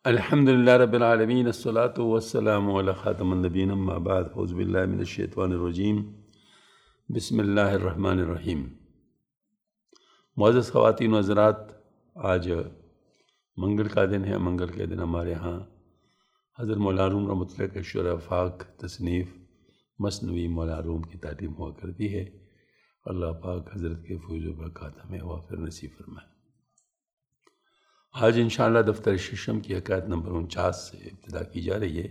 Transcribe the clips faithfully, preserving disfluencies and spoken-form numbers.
الحمد للہ رب العالمین، الصلاۃ والسلام علی خاتم النبیین، اما بعد، اعوذ باللہ من الشیطان الرجیم، بسم اللہ الرحمن الرحیم۔ معزز خواتین و حضرات، آج منگل کا دن ہے۔ منگل کے دن ہمارے ہاں حضرت مولانا روم رحمۃ اللہ کے شعر افاق تصنیف مثنوی مولانا روم کی تعلیم ہوا کرتی ہے۔ اللہ پاک حضرت کے فیض و برکات ہمیں وافر نصیب فرمائے۔ آج انشاءاللہ دفتر ششم کی حکایت نمبر انچاس سے ابتدا کی جا رہی ہے۔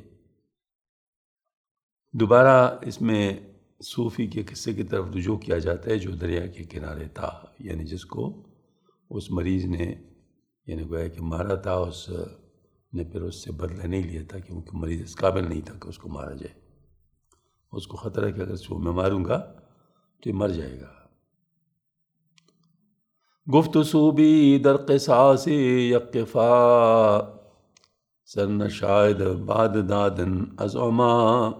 دوبارہ اس میں صوفی کے قصے کی طرف رجوع کیا جاتا ہے جو دریا کے کنارے تھا، یعنی جس کو اس مریض نے یعنی گویا کہ مارا تھا، اس نے پھر اس سے بدلہ نہیں لیا تھا کیونکہ مریض اس قابل نہیں تھا کہ اس کو مارا جائے۔ اس کو خطرہ ہے کہ اگر اس کو میں ماروں گا تو یہ مر جائے گا۔ گفت صوبی در قصاص یقفا، سر شاید بعد دادن از عما۔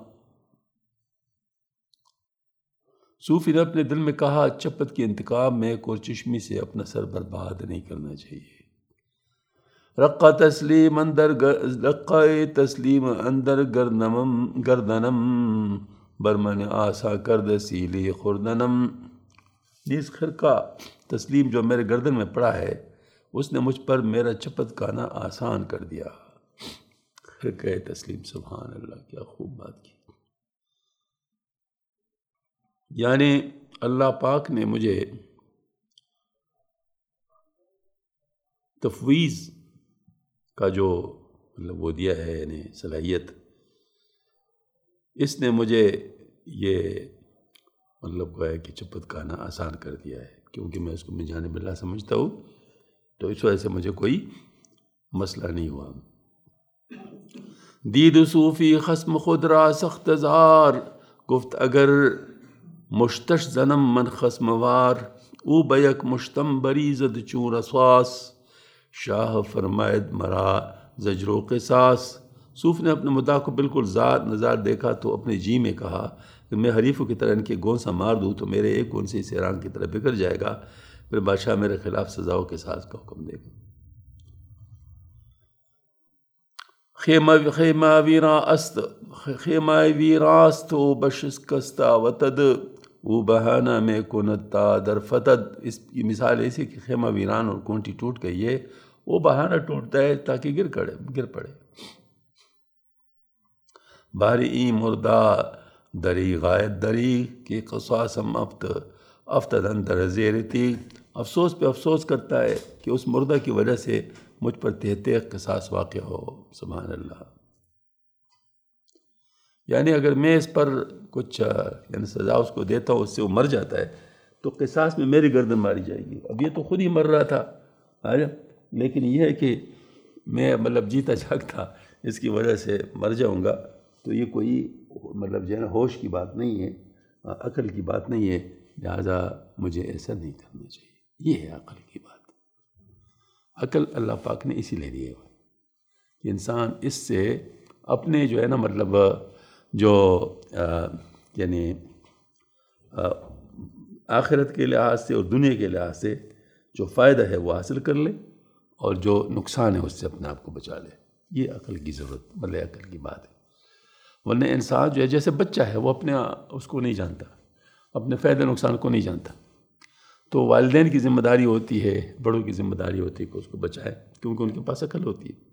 صوفی نے اپنے دل میں کہا، چپت کے انتقام میں کورچشمی سے اپنا سر برباد نہیں کرنا چاہیے۔ رقہ تسلیم اندر رقہ تسلیم اندر گردنم گردنم، برمن آسا کرد سیلی خوردنم۔ نیز خرقہ تسلیم جو میرے گردن میں پڑا ہے، اس نے مجھ پر میرا چپت کانا آسان کر دیا۔ خرقہ تسلیم، سبحان اللہ، کیا خوب بات کی۔ یعنی اللہ پاک نے مجھے تفویض کا جو مطلب وہ دیا ہے، یعنی صلاحیت، اس نے مجھے یہ مطلب کو ہے کہ چپت کانا آسان کر دیا ہے، کیونکہ میں اس کو من جانب اللہ سمجھتا ہوں، تو اس وجہ سے مجھے کوئی مسئلہ نہیں ہوا۔ دید صوفی خصم خود را سخت زار، گفت اگر مشتش زنم من خصم وار، او بیک مشتم بریزد چون رسواس، شاہ فرماید مرا زجر و قصاص۔ صوف نے اپنے مدعا کو بالکل زار نظار دیکھا تو اپنے جی میں کہا کہ میں حریفوں کی طرح ان کے گونسا مار دوں تو میرے ایک گون سے اس ایران کی طرح بکھر جائے گا، پھر بادشاہ میرے خلاف سزاؤں کے ساز کا حکم دے گا۔ خیمہ خیمہ ویراں است خیمہ ویراست و بشکستہ وتد، وہ بہانہ میں کنتا در فتد۔ اس کی مثال ایسی کہ خیمہ ویران اور کونٹی ٹوٹ گئی ہے، وہ بہانہ ٹوٹتا ہے تاکہ گر کڑے گر پڑے۔ باری ای مردہ دری غائد دری کی قصاصم افت افتد اندر زیر تیغ۔ افسوس پہ افسوس کرتا ہے کہ اس مردہ کی وجہ سے مجھ پر تحت قصاص واقع ہو۔ سبحان اللہ۔ یعنی اگر میں اس پر کچھ یعنی سزا اس کو دیتا ہوں، اس سے وہ مر جاتا ہے تو قصاص میں میری گردن ماری جائے گی۔ اب یہ تو خود ہی مر رہا تھا، لیکن یہ ہے کہ میں مطلب جیتا جاگتا اس کی وجہ سے مر جاؤں گا، تو یہ کوئی مطلب جو ہے نا ہوش کی بات نہیں ہے، عقل کی بات نہیں ہے، لہٰذا مجھے ایسا نہیں کرنا چاہیے۔ یہ ہے عقل کی بات۔ عقل اللہ پاک نے اسی لیے دی ہے کہ انسان اس سے اپنے جو ہے نا مطلب جو یعنی آخرت کے لحاظ سے اور دنیا کے لحاظ سے جو فائدہ ہے وہ حاصل کر لے، اور جو نقصان ہے اس سے اپنے آپ کو بچا لے۔ یہ عقل کی ضرورت مطلب عقل کی بات ہے۔ ورنہ انسان جو ہے جیسے بچہ ہے، وہ اپنے اس کو نہیں جانتا، اپنے فائدہ نقصان کو نہیں جانتا، تو والدین کی ذمہ داری ہوتی ہے، بڑوں کی ذمہ داری ہوتی ہے کہ اس کو بچائے، کیونکہ ان کے پاس عقل ہوتی ہے۔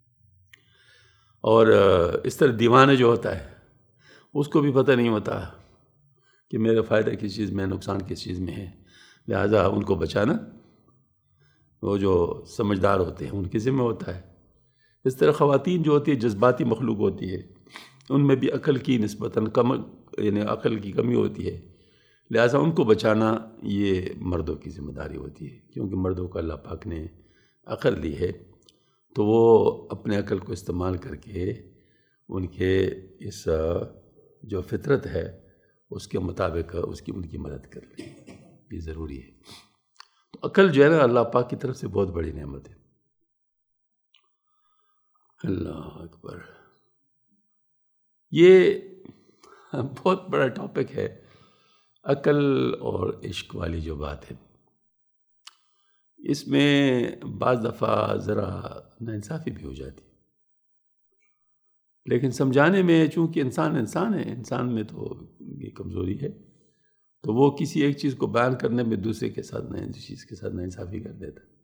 اور اس طرح دیوانہ جو ہوتا ہے اس کو بھی پتہ نہیں ہوتا کہ میرا فائدہ کس چیز میں ہے، نقصان کس چیز میں ہے، لہٰذا ان کو بچانا وہ جو سمجھدار ہوتے ہیں ان کی ذمہ ہوتا ہے۔ اس طرح خواتین جو ہوتی ہے جذباتی مخلوق ہوتی ہے، ان میں بھی عقل کی نسبتاً کم یعنی عقل کی کمی ہوتی ہے، لہٰذا ان کو بچانا یہ مردوں کی ذمہ داری ہوتی ہے، کیونکہ مردوں کو اللہ پاک نے عقل دی ہے، تو وہ اپنے عقل کو استعمال کر کے ان کے اس جو فطرت ہے اس کے مطابق اس کی ان کی مدد کر لیں، یہ ضروری ہے۔ تو عقل جو ہے نا اللہ پاک کی طرف سے بہت بڑی نعمت ہے۔ اللہ اکبر۔ یہ بہت بڑا ٹاپک ہے، عقل اور عشق والی جو بات ہے۔ اس میں بعض دفعہ ذرا ناانصافی بھی ہو جاتی ہے۔ لیکن سمجھانے میں چونکہ انسان انسان ہے، انسان میں تو یہ کمزوری ہے، تو وہ کسی ایک چیز کو بیان کرنے میں دوسرے کے ساتھ نئے چیز کے ساتھ ناانصافی کر دیتا ہے۔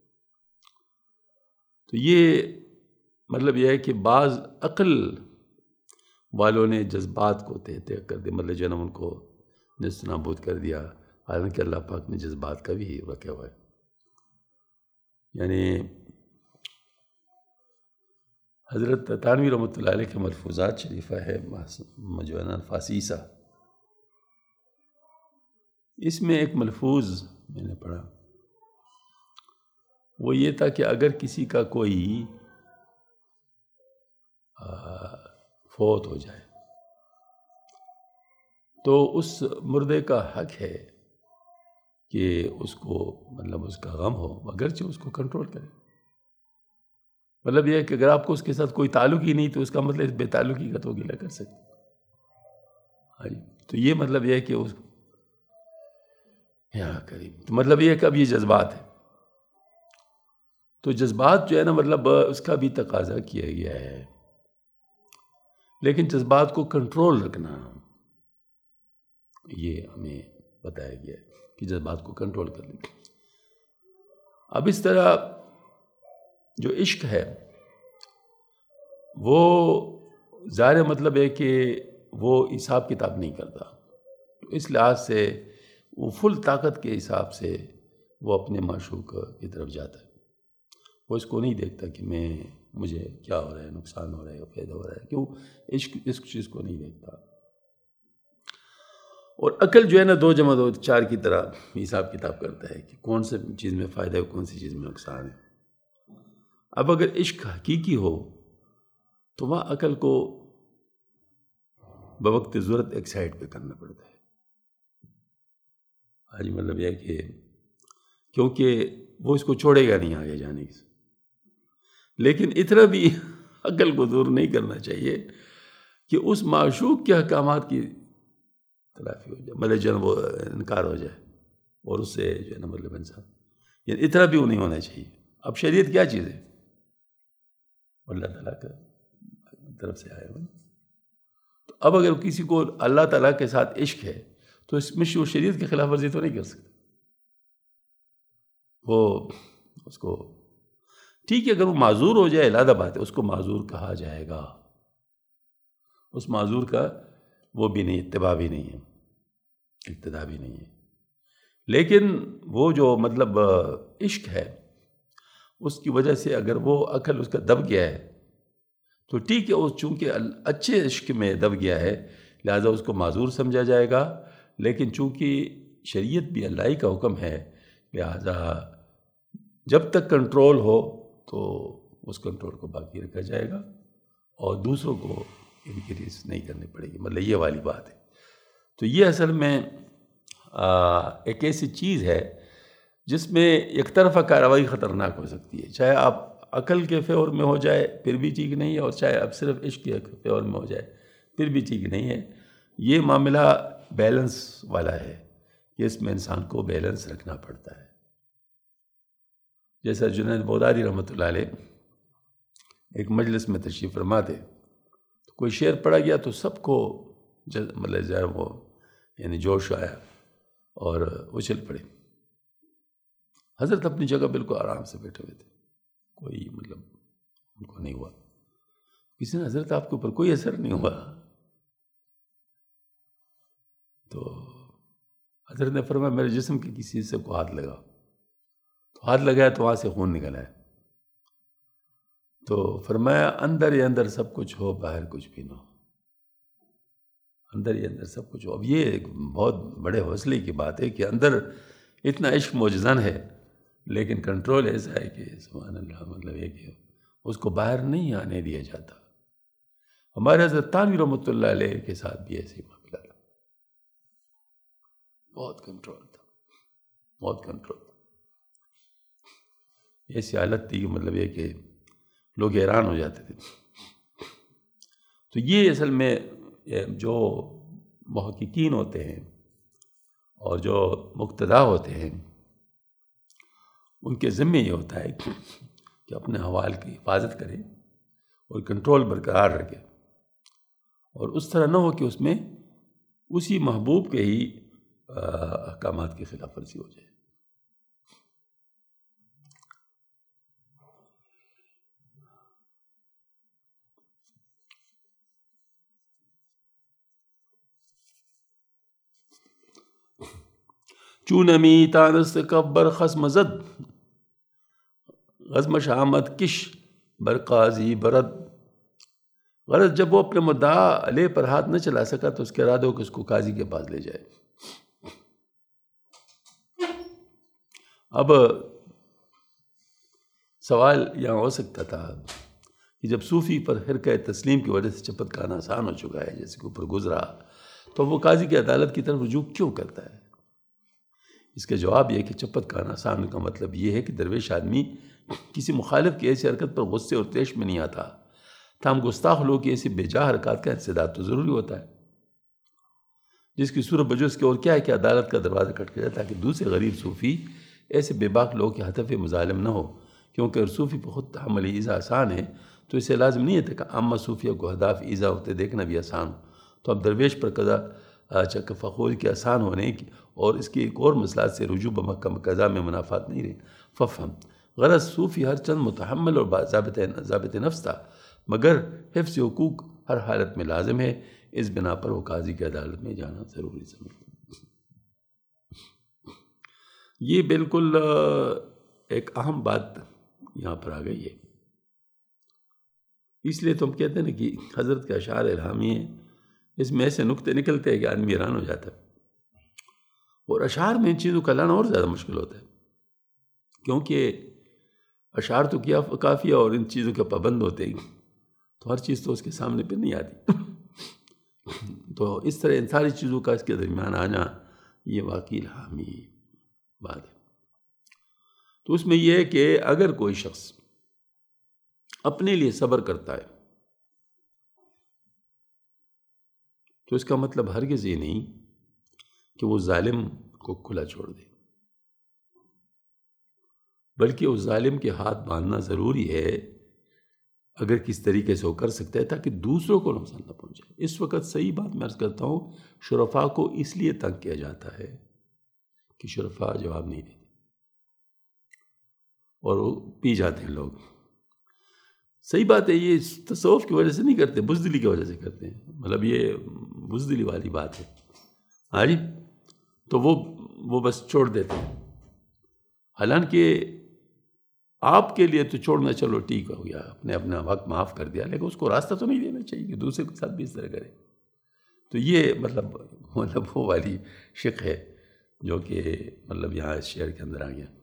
تو یہ مطلب یہ ہے کہ بعض عقل والوں نے جذبات کو تہ تہ کر دیا، مطلب جنم ان کو نیست نابود کر دیا، حالانکہ اللہ پاک نے جذبات کا بھی رکھا ہوا ہے۔ یعنی حضرت تانوی رحمۃ اللہ علیہ کے ملفوظات شریفہ ہے مجموعہ الفاسیسہ، اس میں ایک ملفوظ میں نے پڑھا، وہ یہ تھا کہ اگر کسی کا کوئی فوت ہو جائے تو اس مردے کا حق ہے کہ اس کو مطلب اس کا غم ہو، اگرچہ اس کو کنٹرول کرے۔ مطلب یہ ہے کہ اگر آپ کو اس کے ساتھ کوئی تعلق ہی نہیں تو اس کا مطلب بے تعلقی کا تو گلہ کر سکتے۔ ہاں جی، تو یہ مطلب یہ ہے کہ اس یا کریم، تو مطلب یہ ہے کہ اب یہ جذبات ہے، تو جذبات جو ہے نا مطلب اس کا بھی تقاضا کیا گیا ہے، لیکن جذبات کو کنٹرول رکھنا یہ ہمیں بتایا گیا ہے کہ جذبات کو کنٹرول کر لیں۔ اب اس طرح جو عشق ہے وہ ظاہر مطلب ہے کہ وہ حساب کتاب نہیں کرتا، تو اس لحاظ سے وہ فل طاقت کے حساب سے وہ اپنے معشوق کی طرف جاتا ہے، وہ اس کو نہیں دیکھتا کہ میں مجھے کیا ہو رہا ہے، نقصان ہو رہا ہے یا فائدہ ہو رہا ہے، کیوں عشق اس چیز کو نہیں دیکھتا۔ اور عقل جو ہے نا دو جمع دو چار کی طرح حساب کتاب کرتا ہے کہ کون سے چیز میں فائدہ ہے، کون سی چیز میں نقصان ہے۔ اب اگر عشق حقیقی ہو تو وہاں عقل کو بوقت ضرورت ایک سائڈ پہ کرنا پڑتا ہے۔ آج مطلب یہ ہے کہ کیونکہ وہ اس کو چھوڑے گا نہیں آگے جانے سے، لیکن اتنا بھی عقل کو دور نہیں کرنا چاہیے کہ اس معشوق کے احکامات کی تلافی ہو جائے، مطلب جو وہ انکار ہو جائے اور اس سے جو ہے نا مطلب انسان، یعنی اتنا بھی وہ نہیں ہونا چاہیے۔ اب شریعت کیا چیز ہے؟ اللہ تعالیٰ کا طرف سے آیا ہوا، تو اب اگر کسی کو اللہ تعالیٰ کے ساتھ عشق ہے تو اس میں وہ شریعت کی خلاف ورزی تو نہیں کر سکتا، وہ اس کو ٹھیک ہے، اگر وہ معذور ہو جائے علیحدہ بات ہے، اس کو معذور کہا جائے گا، اس معذور کا وہ بھی نہیں، اتباع بھی نہیں ہے، اقتداء بھی نہیں ہے، لیکن وہ جو مطلب عشق ہے اس کی وجہ سے اگر وہ عقل اس کا دب گیا ہے تو ٹھیک ہے، وہ چونکہ اچھے عشق میں دب گیا ہے لہذا اس کو معذور سمجھا جائے گا، لیکن چونکہ شریعت بھی اللہ ہی کا حکم ہے لہذا جب تک کنٹرول ہو تو اس کنٹرول کو باقی رکھا جائے گا اور دوسروں کو انکریز نہیں کرنی پڑے گی، مطلب یہ والی بات ہے۔ تو یہ اصل میں ایک ایسی چیز ہے جس میں ایک طرفہ کارروائی خطرناک ہو سکتی ہے، چاہے آپ عقل کے فیور میں ہو جائے پھر بھی ٹھیک نہیں ہے، اور چاہے آپ صرف عشق کے فیور میں ہو جائے پھر بھی ٹھیک نہیں ہے۔ یہ معاملہ بیلنس والا ہے کہ اس میں انسان کو بیلنس رکھنا پڑتا ہے۔ جیسا جنید بغدادی رحمۃ اللہ علیہ ایک مجلس میں تشریف فرما تھے، تو کوئی شعر پڑھا گیا تو سب کو مطلب ذرا وہ یعنی جوش آیا اور اچھل پڑے۔ حضرت اپنی جگہ بالکل آرام سے بیٹھے ہوئے تھے، کوئی مطلب ان کو نہیں ہوا، کسی نے حضرت آپ کے اوپر کوئی اثر نہیں ہوا، تو حضرت نے فرمایا میرے جسم کے کسی حصے کو ہاتھ لگا، تو ہاتھ لگایا تو وہاں سے خون نکل آیا، تو فرمایا اندر ہی اندر سب کچھ ہو باہر کچھ بھی نہ ہو، اندر ہی اندر سب کچھ ہو۔ اب یہ ایک بہت بڑے حوصلے کی بات ہے کہ اندر اتنا عشق موجزن ہے لیکن کنٹرول ایسا ہے کہ سبحان اللہ، مطلب یہ کہ اس کو باہر نہیں آنے دیا جاتا۔ ہمارے حضرت تانوی رحمۃ اللہ علیہ کے ساتھ بھی ایسے ہی معاملہ تھا، بہت کنٹرول تھا، بہت کنٹرول تھا، ایسی حالت تھی کہ مطلب یہ کہ لوگ حیران ہو جاتے تھے۔ تو یہ اصل میں جو محققین ہوتے ہیں اور جو مقتدا ہوتے ہیں ان کے ذمہ یہ ہوتا ہے کہ اپنے حوال کی حفاظت کریں اور کنٹرول برقرار رکھیں۔ اور اس طرح نہ ہو کہ اس میں اسی محبوب کے ہی احکامات کی خلاف ورزی ہو جائے۔ چونمی تانست کبر خصم زد، غزم شامت کش بر قاضی برد۔ غرض جب وہ اپنے مدعا علیہ پر ہاتھ نہ چلا سکا تو اس کے ارادہ ہو کہ اس کو قاضی کے پاس لے جائے۔ اب سوال یہاں ہو سکتا تھا کہ جب صوفی پر حرکہ تسلیم کی وجہ سے چپت کھانا آسان ہو چکا ہے، جیسے کہ اوپر گزرا، تو وہ قاضی کی عدالت کی طرف رجوع کیوں کرتا ہے؟ اس کا جواب یہ کہ چپت کھانا آسان کا مطلب یہ ہے کہ درویش آدمی کسی مخالف کی ایسی حرکت پر غصے اور طیش میں نہیں آتا، تاہم گستاخ لوگ کی ایسی بے جا حرکات کا انسداد تو ضروری ہوتا ہے، جس کی صورت بجوز کی اور کیا ہے کہ عدالت کا دروازہ کھٹک جائے تاکہ دوسرے غریب صوفی ایسے بے باک لوگ کے حتف مظالم نہ ہو، کیونکہ اگر صوفی پر خود تحمل ایذا آسان ہے تو اسے لازم نہیں ہے کہ عامہ صوفیہ کو ہدف ایذا ہوتے دیکھنا بھی آسان ہو، تو اب درویش پر قضا چک فخول کے آسان ہونے کی اور اس کی ایک اور مسئلات سے رجوع بمکہ قضا میں منافات نہیں رہے۔ ففہم، غرض صوفی ہر چند متحمل اور ضابط ضابط نفس تھا، مگر حفظ حقوق ہر حالت میں لازم ہے، اس بنا پر وہ قاضی کی عدالت میں جانا ضروری سمجھتا۔ یہ بالکل ایک اہم بات یہاں پر آ گئی ہے، اس لیے تو ہم کہتے ہیں نا کہ حضرت کا اشعار الہامی ہے، اس میں ایسے نکتے نکلتے ہیں کہ آدمی حیران ہو جاتا ہے، اور اشعار میں ان چیزوں کا لانا اور زیادہ مشکل ہوتا ہے، کیونکہ اشعار تو کیا کافیہ اور ان چیزوں کے پابند ہوتے ہیں، تو ہر چیز تو اس کے سامنے پہ نہیں آتی، تو اس طرح ان ساری چیزوں کا اس کے درمیان آنا یہ واقعی الہامی بات ہے۔ تو اس میں یہ ہے کہ اگر کوئی شخص اپنے لیے صبر کرتا ہے تو اس کا مطلب ہرگز یہ نہیں کہ وہ ظالم کو کھلا چھوڑ دے، بلکہ اس ظالم کے ہاتھ باندھنا ضروری ہے اگر کس طریقے سے وہ کر سکتا ہے تاکہ دوسروں کو نقصان نہ پہنچے۔ اس وقت صحیح بات میں عرض کرتا ہوں، شرفاء کو اس لیے تنگ کیا جاتا ہے کہ شرفاء جواب نہیں دیتے اور وہ پی جاتے ہیں لوگ۔ صحیح بات ہے، یہ تصوف کی وجہ سے نہیں کرتے، بزدلی کی وجہ سے کرتے ہیں، مطلب یہ بزدلی والی بات ہے، ہاں جی، تو وہ وہ بس چھوڑ دیتے ہیں، حالانکہ آپ کے لیے تو چھوڑنا چلو ٹھیک ہو گیا، اپنے اپنا وقت معاف کر دیا، لیکن اس کو راستہ تو نہیں دینا چاہیے کہ دوسرے کے ساتھ بھی اس طرح کرے۔ تو یہ مطلب مطلب وہ والی شق ہے جو کہ مطلب یہاں اس شعر کے اندر آ گیا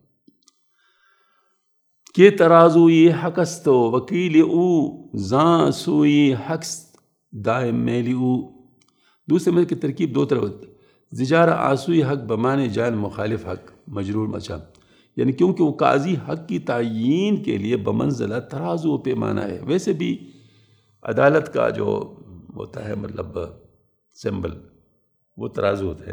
کہ ترازوی حقست وکیل او زاں سوئی حقست دائم میلی او۔ دوسرے میں کی ترکیب دو طرح ہوتی ہے، زجارہ آسوئی حق بمانے جان مخالف حق مجرور مچا، یعنی کیونکہ وہ قاضی حق کی تعیین کے لیے بمنزلہ ترازو پیمانہ ہے۔ ویسے بھی عدالت کا جو ہوتا ہے مطلب سمبل وہ ترازو ہوتا ہے،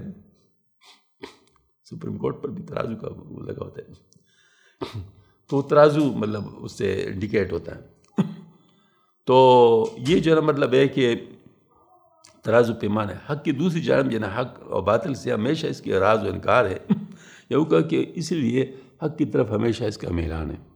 سپریم کورٹ پر بھی ترازو کا لگا ہوتا ہے، تو ترازو مطلب اس سے انڈیکیٹ ہوتا ہے۔ تو یہ جو ہے مطلب ہے کہ ترازو پیمانہ ہے، حق کی دوسری جانب یعنی حق اور باطل سے ہمیشہ اس کی اعراض و انکار ہے، یہ کہا کہ اس لیے حق کی طرف ہمیشہ اس کا میلان ہے۔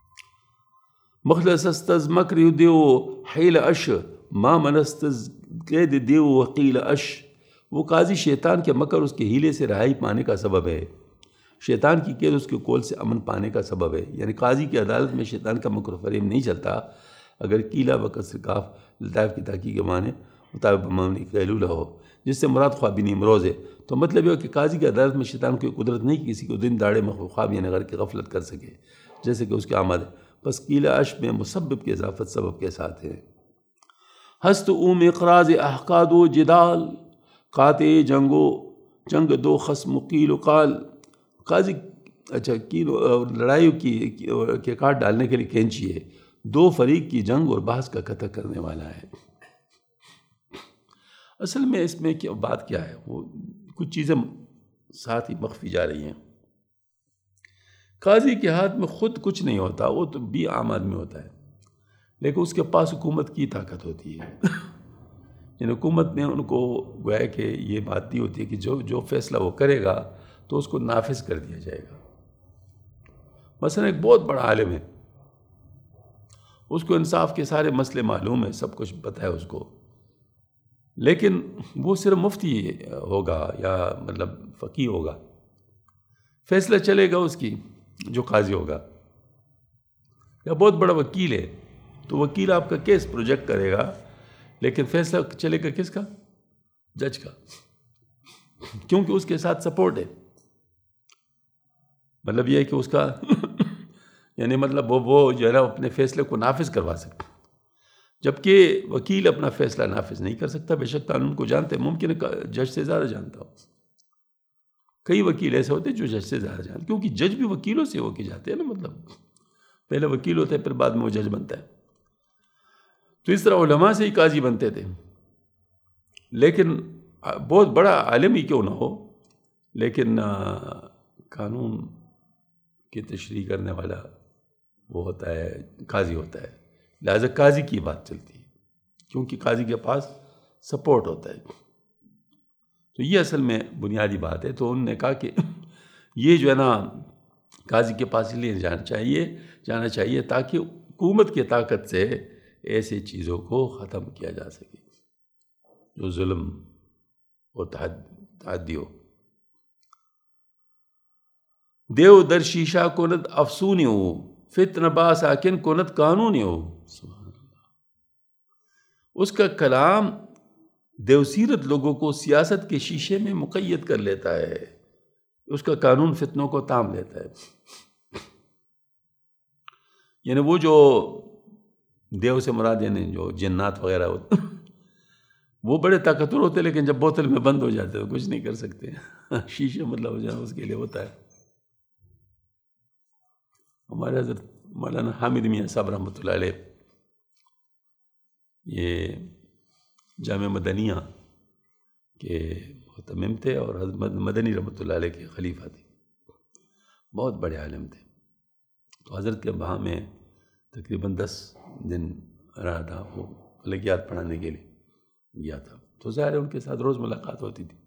مخلص استز مکر دیو حیل اش ما منستز قید دیو وقیل اش۔ وہ قاضی شیطان کے مکر اس کے ہیلے سے رہائی پانے کا سبب ہے، شیطان کی قید اس کے قول سے امن پانے کا سبب ہے، یعنی قاضی کی عدالت میں شیطان کا مکر و فریب نہیں چلتا اگر قیلہ و کسر کاف لطائف کی تحقیق کے معنی مطابق بمعنی قیلولہ ہو، جس سے مراد خواب نیمروز ہے۔ تو مطلب یہ ہو کہ قاضی کی عدالت میں شیطان کو قدرت نہیں کہ کسی کو دن داڑے میں خواب یعنی غر کی غفلت کر سکے، جیسے کہ اس کے آمد ہے، پس قیلہ اش میں مسبب کی اضافت سبب کے ساتھ ہے۔ ہست اوم اقراض احقاد و جدال قاطع جنگو جنگ دو خصم قیل و قال۔ قاضی اچھا کیل لڑائی کی کے کاٹ ڈالنے کے لیے کینچی ہے، دو فریق کی جنگ اور بحث کا قطع کرنے والا ہے۔ اصل میں اس میں کیا بات کیا ہے، وہ کچھ چیزیں ساتھ ہی مخفی جا رہی ہیں۔ قاضی کے ہاتھ میں خود کچھ نہیں ہوتا، وہ تو بھی عام آدمی ہوتا ہے، لیکن اس کے پاس حکومت کی طاقت ہوتی ہے، یعنی حکومت نے ان کو گویا کہ یہ بات دی ہوتی ہے کہ جو جو فیصلہ وہ کرے گا تو اس کو نافذ کر دیا جائے گا۔ مثلا ایک بہت بڑا عالم ہے، اس کو انصاف کے سارے مسئلے معلوم ہیں، سب کچھ پتہ ہے اس کو، لیکن وہ صرف مفتی ہوگا یا مطلب فقیہ ہوگا، فیصلہ چلے گا اس کی جو قاضی ہوگا، یا بہت بڑا وکیل ہے تو وکیل آپ کا کیس پروجیکٹ کرے گا، لیکن فیصلہ چلے گا کس کا؟ جج کا، کیونکہ اس کے ساتھ سپورٹ ہے۔ مطلب یہ ہے کہ اس کا یعنی مطلب وہ وہ جو ہے نا اپنے فیصلے کو نافذ کروا سکتا، جبکہ وکیل اپنا فیصلہ نافذ نہیں کر سکتا، بے شک قانون کو جانتے ہیں، ممکن ہے جج سے زیادہ جانتا ہو۔ کئی وکیل ایسے ہوتے ہیں جو جج سے زیادہ جانتے، کیونکہ جج بھی وکیلوں سے ہو کے جاتے ہیں نا، مطلب پہلے وکیل ہوتے ہیں پھر بعد میں وہ جج بنتا ہے۔ تو اس طرح علماء سے ہی قاضی بنتے تھے، لیکن بہت بڑا عالم ہی کیوں نہ ہو، لیکن قانون کی تشریح کرنے والا وہ ہوتا ہے، قاضی ہوتا ہے، لہذا قاضی کی بات چلتی ہے، کیونکہ قاضی کے پاس سپورٹ ہوتا ہے۔ تو یہ اصل میں بنیادی بات ہے۔ تو انہوں نے کہا کہ یہ جو ہے نا قاضی کے پاس اس لیے جانا چاہیے جانا چاہیے تاکہ حکومت کی طاقت سے ایسی چیزوں کو ختم کیا جا سکے جو ظلم و تعدی ہو۔ دیو در شیشہ کند افسونی ہو، فتن با ساکن کند قانونی ہو۔ سبحان اللہ۔ اس کا کلام دیوسیرت لوگوں کو سیاست کے شیشے میں مقید کر لیتا ہے، اس کا قانون فتنوں کو تام لیتا ہے۔ یعنی وہ جو دیو سے مراد یعنی جو جنات وغیرہ ہوتے وہ بڑے طاقتور ہوتے، لیکن جب بوتل میں بند ہو جاتے تو کچھ نہیں کر سکتے۔ شیشے مطلب ہو جانا اس کے لیے ہوتا ہے۔ ہمارے حضرت مولانا حامد میاں صاحب رحمۃ اللہ علیہ یہ جامع مدنیہ کے مہتمم تھے اور حضرت مدنی رحمۃ اللہ علیہ کے خلیفہ تھے، بہت بڑے عالم تھے۔ تو حضرت کے وہاں میں تقریباً دس دن رہا تھا، وہ فلکیات پڑھانے کے لیے گیا تھا، تو ظاہر ہے ان کے ساتھ روز ملاقات ہوتی تھی۔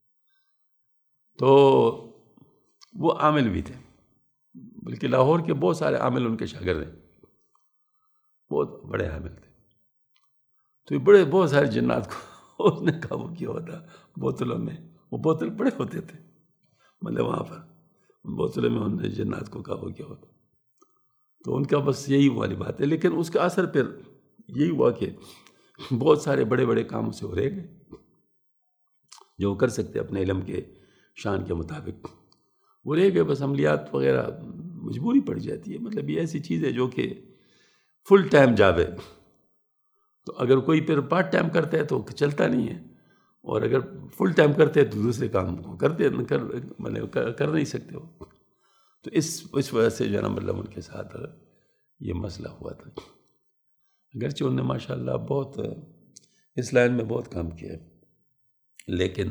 تو وہ عامل بھی تھے، بلکہ لاہور کے بہت سارے عامل ان کے شاگرد ہیں، بہت بڑے عامل تھے۔ تو یہ بڑے بہت سارے جنات کو اس نے قابو کیا ہوتا بوتلوں میں، وہ بوتل بڑے ہوتے تھے، مطلب وہاں پر بوتلوں میں انہوں نے جنات کو قابو کیا ہوتا۔ تو ان کا بس یہی والی بات ہے، لیکن اس کا اثر پھر یہی ہوا کہ بہت سارے بڑے بڑے کاموں سے وہ رہ گئے جو وہ کر سکتے اپنے علم کے شان کے مطابق، وہ رہ گئے۔ بس عملیات وغیرہ مجبوری پڑ جاتی ہے، مطلب یہ ایسی چیز ہے جو کہ فل ٹائم جاب ہے، تو اگر کوئی پھر پارٹ ٹائم کرتا ہے تو چلتا نہیں ہے، اور اگر فل ٹائم کرتے ہیں تو دوسرے کام کو کرتے کر مطلب کر نہیں سکتے ہو۔ تو اس اس وجہ سے جو ہے نا مطلب ان کے ساتھ یہ مسئلہ ہوا تھا، اگرچہ انہوں نے ماشاء اللہ بہت اس لائن میں بہت کام کیا ہے، لیکن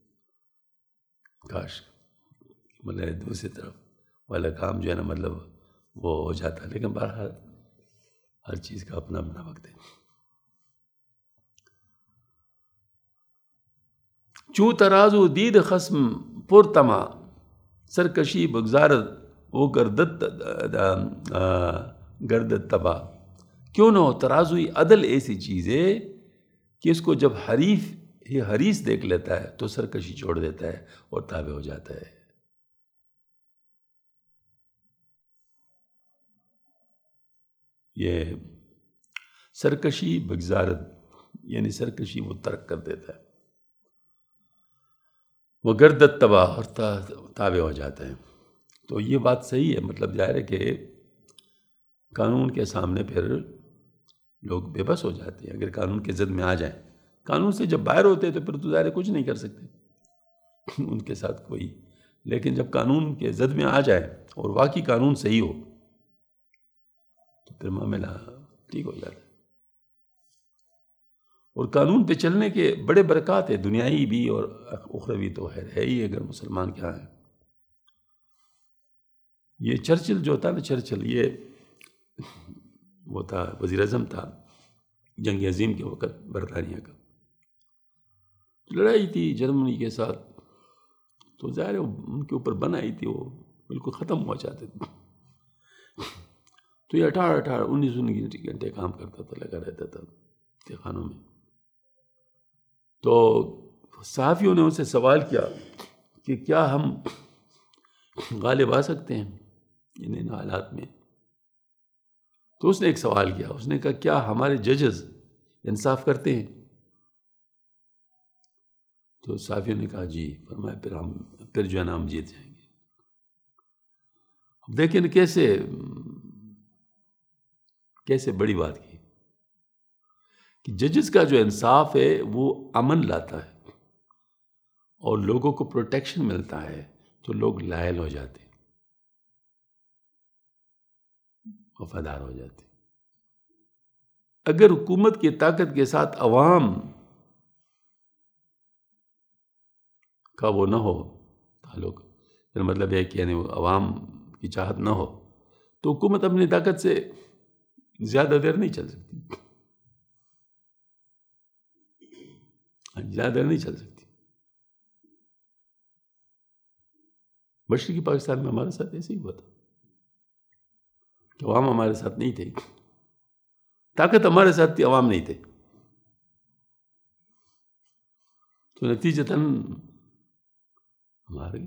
کاش مطلب دوسری طرف والا کام جو ہے نا مطلب وہ ہو جاتا، لیکن بہرحال ہر چیز کا اپنا اپنا وقت ہے۔ چوں ترازو دید خصم پرتما، سرکشی بگزارد وہ گردت گردت تباہ۔ کیوں نہ ہو ترازوی عدل ایسی چیز ہے کہ اس کو جب حریف یہ حریص دیکھ لیتا ہے تو سرکشی چھوڑ دیتا ہے اور تابع ہو جاتا ہے۔ یہ سرکشی بگزارد یعنی سرکشی وہ ترک کر دیتا ہے، وہ گردت تباہ اور تابع ہو جاتا ہے۔ تو یہ بات صحیح ہے، مطلب ظاہر ہے کہ قانون کے سامنے پھر لوگ بے بس ہو جاتے ہیں اگر قانون کے زد میں آ جائیں۔ قانون سے جب باہر ہوتے ہیں تو پھر تو ظاہر ہے کچھ نہیں کر سکتے ان کے ساتھ کوئی، لیکن جب قانون کے زد میں آ جائے اور واقعی قانون صحیح ہو تو پھر معاملہ ٹھیک ہو جاتا ہے۔ اور قانون پہ چلنے کے بڑے برکات ہیں، دنیائی بھی اور اخروی تو ہے ہی اگر مسلمان کیا ہیں۔ یہ چرچل جو تھا نا، چرچل یہ وہ تھا وزیر اعظم تھا جنگ عظیم کے وقت برطانیہ کا، لڑائی تھی جرمنی کے ساتھ، تو ظاہر ہے ان کے اوپر بن آئی تھی، وہ بالکل ختم ہوا چاہتے تھے. تو یہ اٹھارہ اٹھارہ انیس انیس گھنٹے کام کرتا تھا، لگا رہتا تھا تہخانوں میں. تو صحافیوں نے ان سے سوال کیا کہ کیا ہم غالب آ سکتے ہیں ان ان حالات میں؟ تو اس نے ایک سوال کیا، اس نے کہا کیا ہمارے ججز انصاف کرتے ہیں؟ تو صحافیوں نے کہا جی. فرمایا پھر ہم پھر جو ہے نا ہم جیت جائیں گے. لیکن کیسے کیسے بڑی بات کی کہ ججز کا جو انصاف ہے وہ امن لاتا ہے اور لوگوں کو پروٹیکشن ملتا ہے، تو لوگ لائل ہو جاتے، وفادار ہو جاتے. اگر حکومت کی طاقت کے ساتھ عوام کا وہ نہ ہو تعلق، مطلب ہے کہ یعنی عوام کی چاہت نہ ہو، تو حکومت اپنی طاقت سے زیادہ دیر نہیں چل سکتی، زیادہ دیر نہیں چل سکتی. مشرقی پاکستان میں ہمارے ساتھ ایسے ہی ہوا تھا کہ عوام ہمارے ساتھ نہیں تھے، طاقت ہمارے ساتھ تھی، عوام نہیں تھے. تو نتیجتاً ہمارے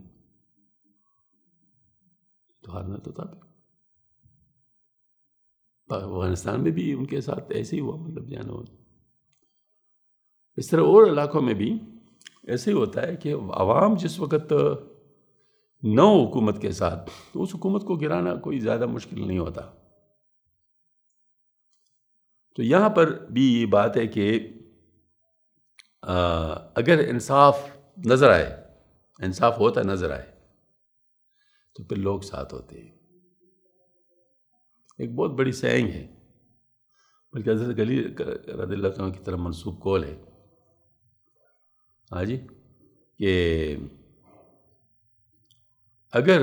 تو ہارنا تو تھا. افغانستان میں بھی ان کے ساتھ ایسے ہی ہوا، مطلب جانا ہو. اس طرح اور علاقوں میں بھی ایسے ہی ہوتا ہے کہ عوام جس وقت نو حکومت کے ساتھ، تو اس حکومت کو گرانا کوئی زیادہ مشکل نہیں ہوتا. تو یہاں پر بھی یہ بات ہے کہ اگر انصاف نظر آئے، انصاف ہوتا نظر آئے، تو پھر لوگ ساتھ ہوتے ہیں. ایک بہت بڑی سینگ ہے، بلکہ حضرت علی رضی اللہ عنہ کی طرف منسوب قول ہے، ہاں جی، کہ اگر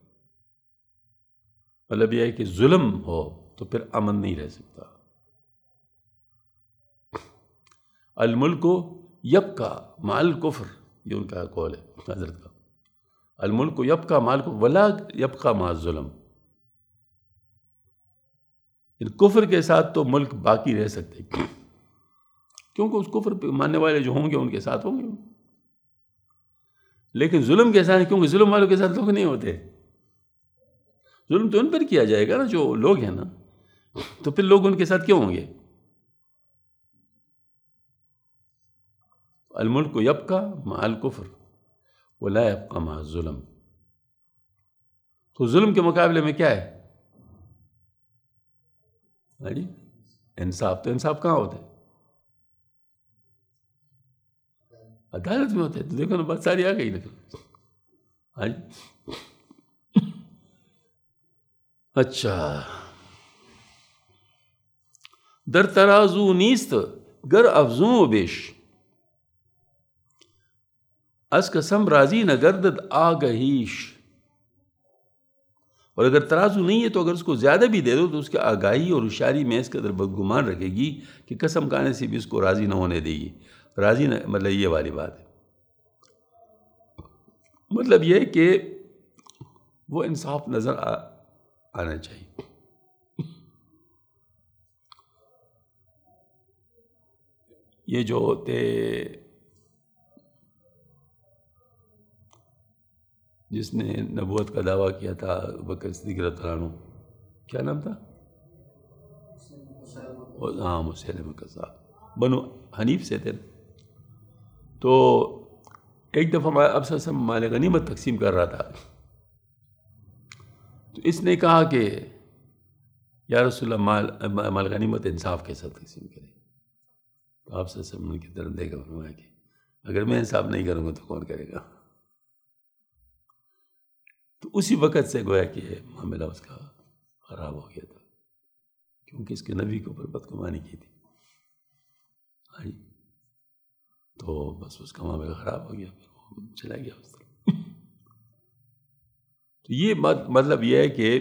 مطلب یہ ہے کہ ظلم ہو تو پھر امن نہیں رہ سکتا. الملک یبقی مع الکفر، یہ ان کا قول ہے حضرت کا. الملک یبقی مع الکفر ولا یبقی مع الظلم. کفر کے ساتھ تو ملک باقی رہ سکتے، کیونکہ اس کفر پہ ماننے والے جو ہوں گے ان کے ساتھ ہوں گے. لیکن ظلم کے ساتھ، کیونکہ ظلم والوں کے ساتھ لوگ نہیں ہوتے، ظلم تو ان پر کیا جائے گا نا جو لوگ ہیں نا، تو پھر لوگ ان کے ساتھ کیوں ہوں گے؟ الملک یبقی مع الکفر ولا یبقی مع الظلم. تو ظلم کے مقابلے میں کیا ہے؟ جی انصاف. تو انصاف کہاں ہوتا ہے؟ عدالت میں ہوتا ہے. تو دیکھو نا بات ساری آ گئی نکل. ہاں جی اچھا. در ترازو نیست گر افزون و بیش، از قسم راضی نہ گردد آگہیش. اور اگر ترازو نہیں ہے تو اگر اس کو زیادہ بھی دے دو تو اس کی آگاہی اور ہوشیاری میں اس قدر بدگمان رکھے گی کہ قسم کھانے سے بھی اس کو راضی نہ ہونے دے گی. راضی نہ مطلب یہ والی بات ہے. مطلب یہ کہ وہ انصاف نظر آ آنا چاہیے. یہ جو ہوتے جس نے نبوت کا دعویٰ کیا تھا بکر صدیق رضی اللہ عنہ، کیا نام تھا؟ ہاں مسیلمہ کذاب، بنو حنیف سے تھے. تو ایک دفعہ اب صلی اللہ علیہ وسلم مال غنیمت تقسیم کر رہا تھا، تو اس نے کہا کہ یا رسول اللہ مال مال غنیمت انصاف کے ساتھ تقسیم کریں. تو آپ صلی اللہ علیہ وسلم کی طرف دیکھا، فرمایا کہ اگر میں انصاف نہیں کروں گا تو کون کرے گا؟ تو اسی وقت سے گویا کہ معاملہ اس کا خراب ہو گیا تھا، کیونکہ اس کے نبی کے اوپر بدگمانی کی تھی. ہاں تو بس اس کا معاملہ خراب ہو گیا، پھر وہ چلا گیا اس طرح. تو یہ مطلب یہ ہے کہ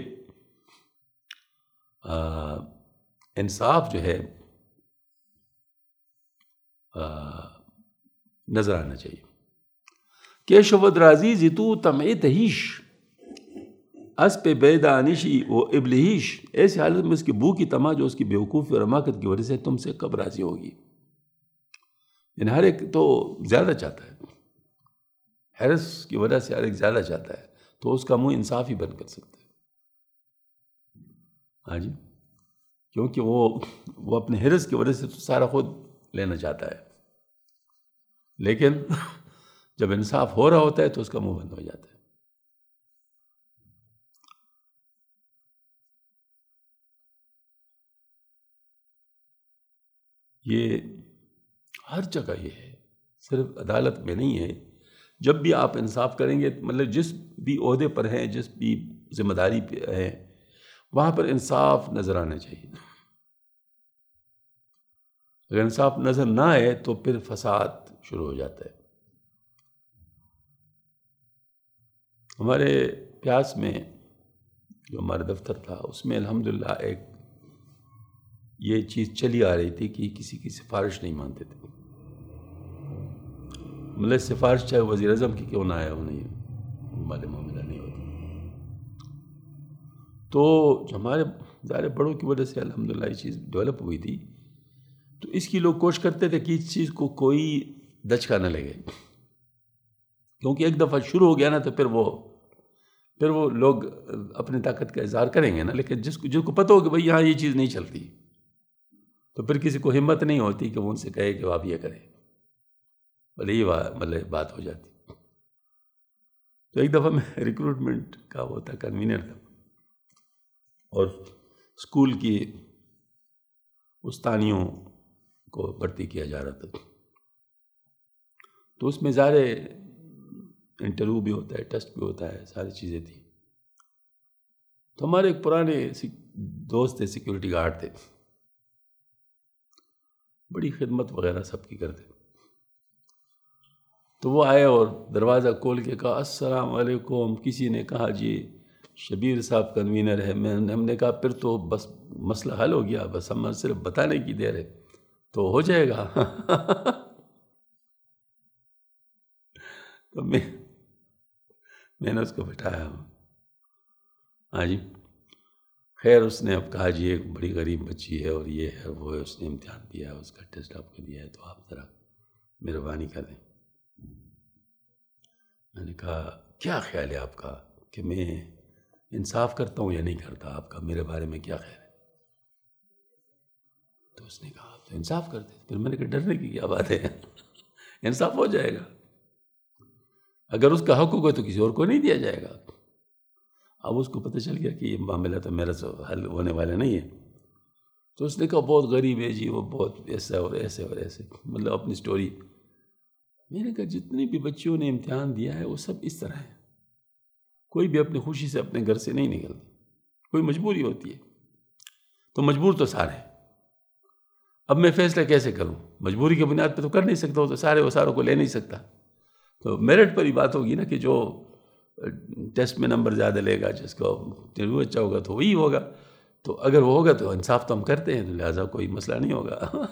انصاف جو ہے نظر آنا چاہیے. کیشود رازی زتو تمع تہیش، اس پہ بے دانشی و ابلہیش، ایسی حالت میں اس کی بو کی تما جو اس کی بیوقوفی اور حماقت کی وجہ سے تم سے کب راضی ہوگی. یعنی ہر ایک تو زیادہ چاہتا ہے، حرص کی وجہ سے ہر ایک زیادہ چاہتا ہے، تو اس کا منہ انصاف ہی بند کر سکتا ہے. ہاں جی، کیونکہ وہ وہ اپنے حرص کی وجہ سے تو سارا خود لینا چاہتا ہے، لیکن جب انصاف ہو رہا ہوتا ہے تو اس کا منہ بند ہو جاتا ہے. یہ ہر جگہ یہ ہے، صرف عدالت میں نہیں ہے. جب بھی آپ انصاف کریں گے، مطلب جس بھی عہدے پر ہیں، جس بھی ذمہ داری پہ ہیں، وہاں پر انصاف نظر آنا چاہیے. اگر انصاف نظر نہ آئے تو پھر فساد شروع ہو جاتا ہے. ہمارے پیاس میں جو ہمارا دفتر تھا، اس میں الحمدللہ ایک یہ چیز چلی آ رہی تھی کہ کسی کی سفارش نہیں مانتے تھے. مطلب سفارش چاہے وزیر اعظم کی کیوں نہ آیا ہو، نہیں ہمارے معاملہ نہیں ہوتا. تو جو ہمارے ظاہر بڑوں کی وجہ سے الحمدللہ یہ چیز ڈیولپ ہوئی تھی، تو اس کی لوگ کوشش کرتے تھے کہ اس چیز کو کوئی دھچکا نہ لگے، کیونکہ ایک دفعہ شروع ہو گیا نا تو پھر وہ پھر وہ لوگ اپنی طاقت کا اظہار کریں گے نا. لیکن جس کو جس کو پتہ ہو کہ بھائی یہاں یہ چیز نہیں چلتی، تو پھر کسی کو ہمت نہیں ہوتی کہ وہ ان سے کہے کہ آپ یہ کریں، بھلے یہ مطلب بات ہو جاتی. تو ایک دفعہ میں ریکروٹمنٹ کا وہ تھا، کنوینر تھا، اور اسکول کی استانیوں کو بھرتی کیا جا رہا تھا. تو اس میں ظاہر انٹرویو بھی ہوتا ہے، ٹیسٹ بھی ہوتا ہے، ساری چیزیں تھیں. تو ہمارے ایک پرانے دوست تھے، سیکیورٹی گارڈ تھے، بڑی خدمت وغیرہ سب کی کرتے. تو وہ آئے اور دروازہ کھول کے کہا السلام علیکم. کسی نے کہا جی شبیر صاحب کنوینر ہے. میں ہم نے کہا پھر تو بس مسئلہ حل ہو گیا، بس ہم صرف بتانے کی دیر ہے تو ہو جائے گا. تو میں میں نے اس کو بٹھایا. ہاں جی، خیر اس نے اب کہا جی ایک بڑی غریب بچی ہے اور یہ ہے وہ ہے، اس نے امتحان دیا ہے، اس کا ٹیسٹ آپ کو دیا ہے، تو آپ ذرا مہربانی کر دیں. میں نے کہا کیا خیال ہے آپ کا کہ میں انصاف کرتا ہوں یا نہیں کرتا؟ آپ کا میرے بارے میں کیا خیال ہے؟ تو اس نے کہا آپ تو انصاف کرتے. پھر میں نے کہا ڈرنے کی کیا بات ہے، انصاف ہو جائے گا. اگر اس کا حق ہوگا تو کسی اور کو نہیں دیا جائے گا. اب اس کو پتہ چل گیا کہ یہ معاملہ تو میرا سے حل ہونے والا نہیں ہے. تو اس نے کہا بہت غریب ہے جی، وہ بہت ایسا اور ایسے اور ایسے، مطلب اپنی سٹوری. میں نے کہا جتنی بھی بچیوں نے امتحان دیا ہے وہ سب اس طرح ہے. کوئی بھی اپنی خوشی سے اپنے گھر سے نہیں نکلتا، کوئی مجبوری ہوتی ہے. تو مجبور تو سارے ہیں. اب میں فیصلہ کیسے کروں؟ مجبوری کی بنیاد پہ تو کر نہیں سکتا ہوں، تو سارے وہ ساروں کو لے نہیں سکتا. تو میرٹ پر ہی بات ہوگی نا کہ جو ٹیسٹ میں نمبر زیادہ لے گا، جس کو انٹرویو اچھا ہوگا تو وہی ہوگا. تو اگر وہ ہوگا تو انصاف تو ہم کرتے ہیں، تو لہٰذا کوئی مسئلہ نہیں ہوگا.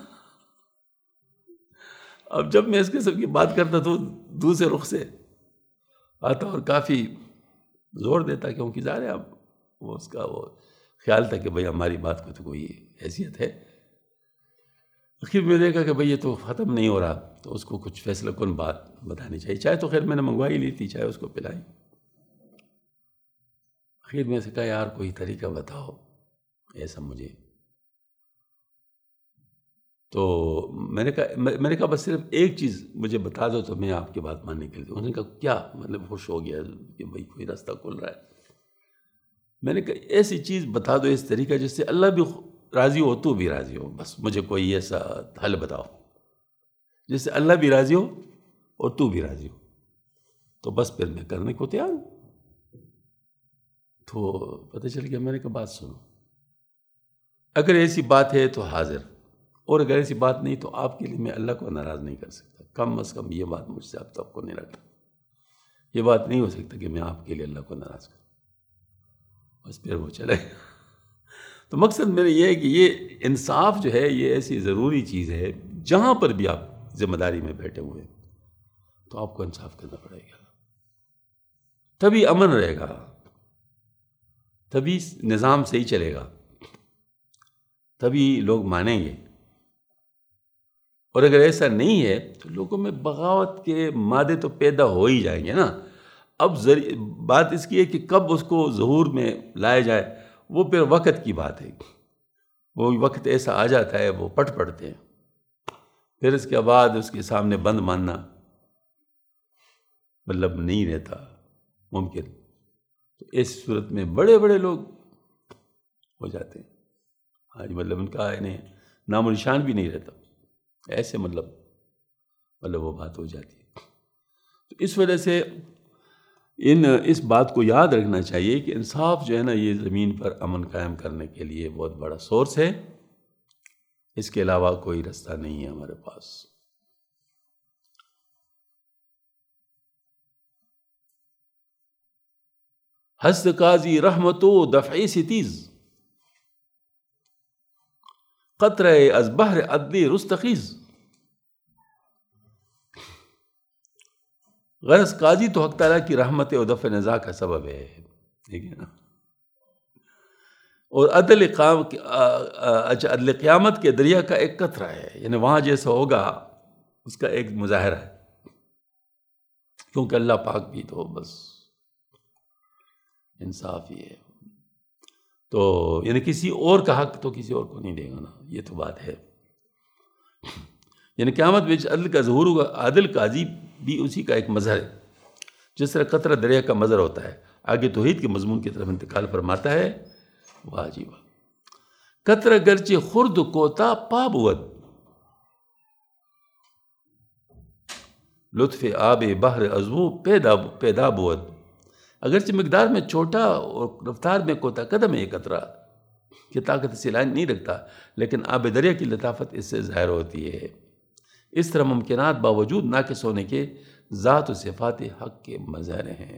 اب جب میں اس قسم کی بات کرتا تو دوسرے رخ سے آتا اور کافی زور دیتا، کیونکہ ظاہر ہے اب وہ اس کا وہ خیال تھا کہ بھئی ہماری بات کو تو کوئی حیثیت ہے. آخر میں دیکھا کہ بھئی یہ تو ختم نہیں ہو رہا، تو اس کو کچھ فیصلہ کن بات بتانی چاہیے. چائے تو خیر میں نے منگوائی لی تھی، چائے اس کو پلائی. آخر میں سے کہا یار کوئی طریقہ بتاؤ ایسا مجھے. تو میں نے کہا میں نے کہا بس صرف ایک چیز مجھے بتا دو تو میں آپ کی بات ماننے کے لیے. انہوں نے کہا کیا؟ مطلب خوش ہو گیا کہ بھئی کوئی راستہ کھل رہا ہے. میں نے کہا ایسی چیز بتا دو، اس طریقہ جس سے اللہ بھی راضی ہو تو بھی راضی ہو. بس مجھے کوئی ایسا حل بتاؤ جس سے اللہ بھی راضی ہو اور تو بھی راضی ہو، تو بس پھر میں کرنے کو تیار ہوں. تو پتہ چل گیا. میں نے کہا بات سنو، اگر ایسی بات ہے تو حاضر، اور اگر ایسی بات نہیں تو آپ کے لیے میں اللہ کو ناراض نہیں کر سکتا. کم از کم یہ بات مجھ سے اب تک کو نہیں رکھا. یہ بات نہیں ہو سکتا کہ میں آپ کے لیے اللہ کو ناراض کروں. بس پھر وہ چلے. تو مقصد میرا یہ ہے کہ یہ انصاف جو ہے یہ ایسی ضروری چیز ہے، جہاں پر بھی آپ ذمہ داری میں بیٹھے ہوئے ہیں تو آپ کو انصاف کرنا پڑے گا، تبھی امن رہے گا، تبھی نظام صحیح چلے گا، تبھی لوگ مانیں گے۔ اور اگر ایسا نہیں ہے تو لوگوں میں بغاوت کے مادے تو پیدا ہو ہی جائیں گے نا۔ اب بات اس کی ہے کہ کب اس کو ظہور میں لایا جائے، وہ پھر وقت کی بات ہے۔ وہ وقت ایسا آ جاتا ہے، وہ پٹ پڑتے ہیں، پھر اس کے بعد اس کے سامنے بند ماننا مطلب نہیں رہتا ممکن۔ تو اس صورت میں بڑے بڑے لوگ ہو جاتے ہیں، آج مطلب ان کا انہیں نام و نشان بھی نہیں رہتا، ایسے مطلب مطلب وہ بات ہو جاتی ہے۔ تو اس وجہ سے ان اس بات کو یاد رکھنا چاہیے کہ انصاف جو ہے نا، یہ زمین پر امن قائم کرنے کے لیے بہت بڑا سورس ہے، اس کے علاوہ کوئی راستہ نہیں ہے ہمارے پاس۔ ہست قاضی رحمت و دفعی ستیز، قطرہ از بحر عدلی رستخیز۔ غرض قاضی تو حق تعالیٰ کی رحمت و دفع نزاع کا سبب ہے، ٹھیک ہے نا، اور عدل قام عدل قیامت کے دریا کا ایک قطرہ ہے، یعنی وہاں جیسا ہوگا اس کا ایک مظاہرہ ہے، کیونکہ اللہ پاک بھی تو بس انصاف ہی ہے، تو یعنی کسی اور کا حق تو کسی اور کو نہیں دے گا نا، یہ تو بات ہے۔ یعنی قیامت میں عدل کا ظہور ہوگا، عادل قاضی بھی اسی کا ایک مظہر ہے، جس طرح قطرہ دریا کا مظہر ہوتا ہے۔ آگے توحید کے مضمون کی طرف انتقال فرماتا ہے، واجب قطرہ گرچہ خرد کوتا پا بود، لطف آب بحر عذبو پیدا پیدا بود۔ اگرچہ مقدار میں چھوٹا اور رفتار میں کوتا قدم ہے یہ قطرہ کہ طاقت سے لائن نہیں رکھتا، لیکن آب دریا کی لطافت اس سے ظاہر ہوتی ہے۔ اس طرح ممکنات باوجود ناقص ہونے کے ذات و صفات حق کے مظہر ہیں۔